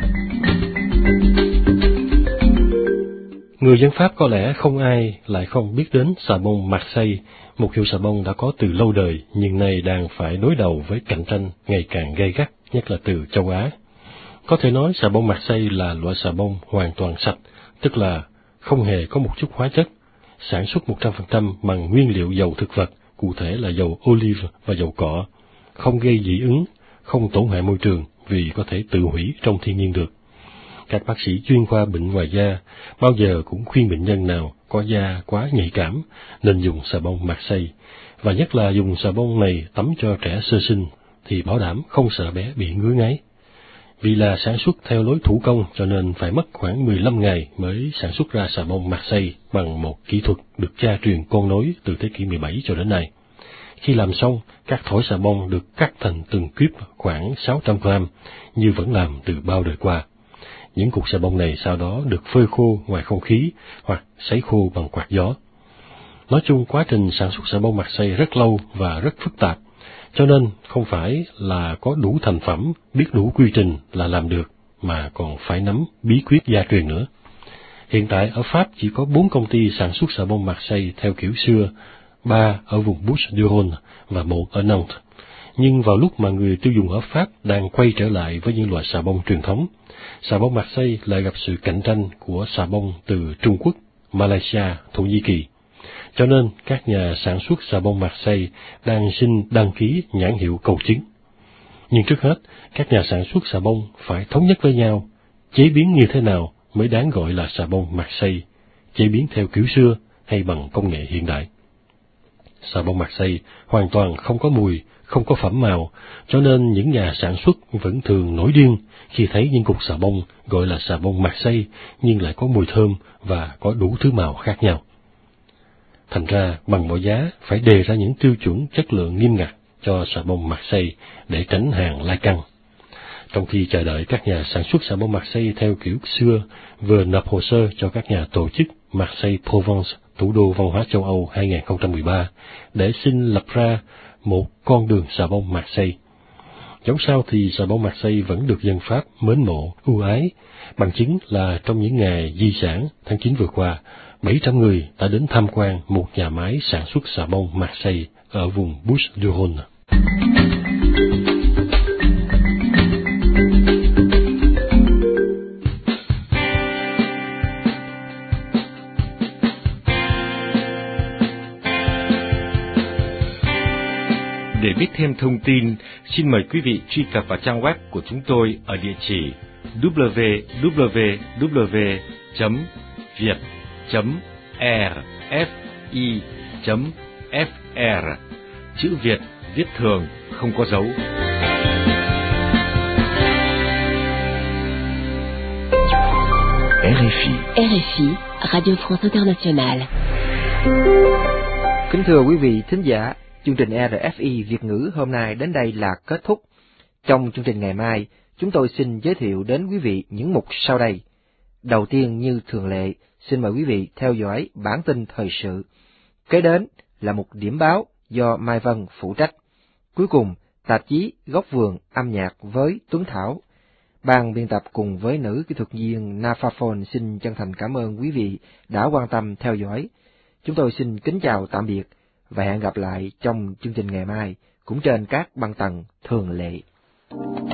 Người dân Pháp có lẽ không ai lại không biết đến xà bông Marseille, một hiệu xà bông đã có từ lâu đời nhưng nay đang phải đối đầu với cạnh tranh ngày càng gay gắt, nhất là từ châu Á. Có thể nói xà bông Marseille là loại xà bông hoàn toàn sạch, tức là không hề có một chút hóa chất, sản xuất một trăm phần trăm bằng nguyên liệu dầu thực vật, cụ thể là dầu olive và dầu cọ, không gây dị ứng, không tổn hại môi trường vì có thể tự hủy trong thiên nhiên được. Các bác sĩ chuyên khoa bệnh ngoài da bao giờ cũng khuyên bệnh nhân nào có da quá nhạy cảm nên dùng xà bông Marseille, và nhất là dùng xà bông này tắm cho trẻ sơ sinh thì bảo đảm không sợ bé bị ngứa ngáy. Vì là sản xuất theo lối thủ công cho nên phải mất khoảng mười lăm ngày mới sản xuất ra xà bông Marseille bằng một kỹ thuật được cha truyền con nối từ thế kỷ mười bảy cho đến nay. Khi làm xong, các thỏi xà bông được cắt thành từng cube khoảng sáu trăm gram như vẫn làm từ bao đời qua. Những cục xà bông này sau đó được phơi khô ngoài không khí hoặc sấy khô bằng quạt gió. Nói chung quá trình sản xuất xà bông Marseille rất lâu và rất phức tạp, cho nên không phải là có đủ thành phẩm, biết đủ quy trình là làm được, mà còn phải nắm bí quyết gia truyền nữa. Hiện tại ở Pháp chỉ có bốn công ty sản xuất xà bông Marseille theo kiểu xưa, ba ở vùng Bouches-du-Rhône và một ở Nantes. Nhưng vào lúc mà người tiêu dùng ở Pháp đang quay trở lại với những loại xà bông truyền thống, xà bông Marseille lại gặp sự cạnh tranh của xà bông từ Trung Quốc, Malaysia, Thổ Nhĩ Kỳ. Cho nên các nhà sản xuất xà bông Marseille đang xin đăng ký nhãn hiệu công chứng. Nhưng trước hết, các nhà sản xuất xà bông phải thống nhất với nhau, chế biến như thế nào mới đáng gọi là xà bông Marseille, chế biến theo kiểu xưa hay bằng công nghệ hiện đại. Xà bông Marseille hoàn toàn không có mùi, không có phẩm màu, cho nên những nhà sản xuất vẫn thường nổi điên khi thấy những cục xà bông gọi là xà bông Marseille nhưng lại có mùi thơm và có đủ thứ màu khác nhau. Thành ra bằng mọi giá phải đề ra những tiêu chuẩn chất lượng nghiêm ngặt cho xà bông Marseille để tránh hàng lai căng. Trong khi chờ đợi các nhà sản xuất xà bông Marseille theo kiểu xưa vừa nộp hồ sơ cho các nhà tổ chức Marseille Provence, thủ đô văn hóa châu Âu hai không một ba, để xin lập ra một con đường xà bông Marseille. Dẫu sao thì xà bông Marseille vẫn được dân Pháp mến mộ, ưu ái, bằng chứng là trong những ngày di sản tháng chín vừa qua, bảy trăm người đã đến tham quan một nhà máy sản xuất xà bông Marseille ở vùng Bouches-du-Rhône. Để biết thêm thông tin, xin mời quý vị truy cập vào trang web của chúng tôi ở địa chỉ w w w chấm việt chấm r f i chấm f r. Chữ Việt viết thường, không có dấu. R F I. R F I, Radio France Internationale. Kính thưa quý vị thính giả, chương trình R F I Việt ngữ hôm nay đến đây là kết thúc. Trong chương trình ngày mai, chúng tôi xin giới thiệu đến quý vị những mục sau đây. Đầu tiên như thường lệ, xin mời quý vị theo dõi bản tin thời sự. Kế đến là một điểm báo do Mai Vân phụ trách. Cuối cùng, tạp chí Góc Vườn âm nhạc với Tuấn Thảo. Ban biên tập cùng với nữ kỹ thuật viên Nafaphone xin chân thành cảm ơn quý vị đã quan tâm theo dõi. Chúng tôi xin kính chào tạm biệt và hẹn gặp lại trong chương trình ngày mai, cũng trên các băng tần thường lệ. Thank you.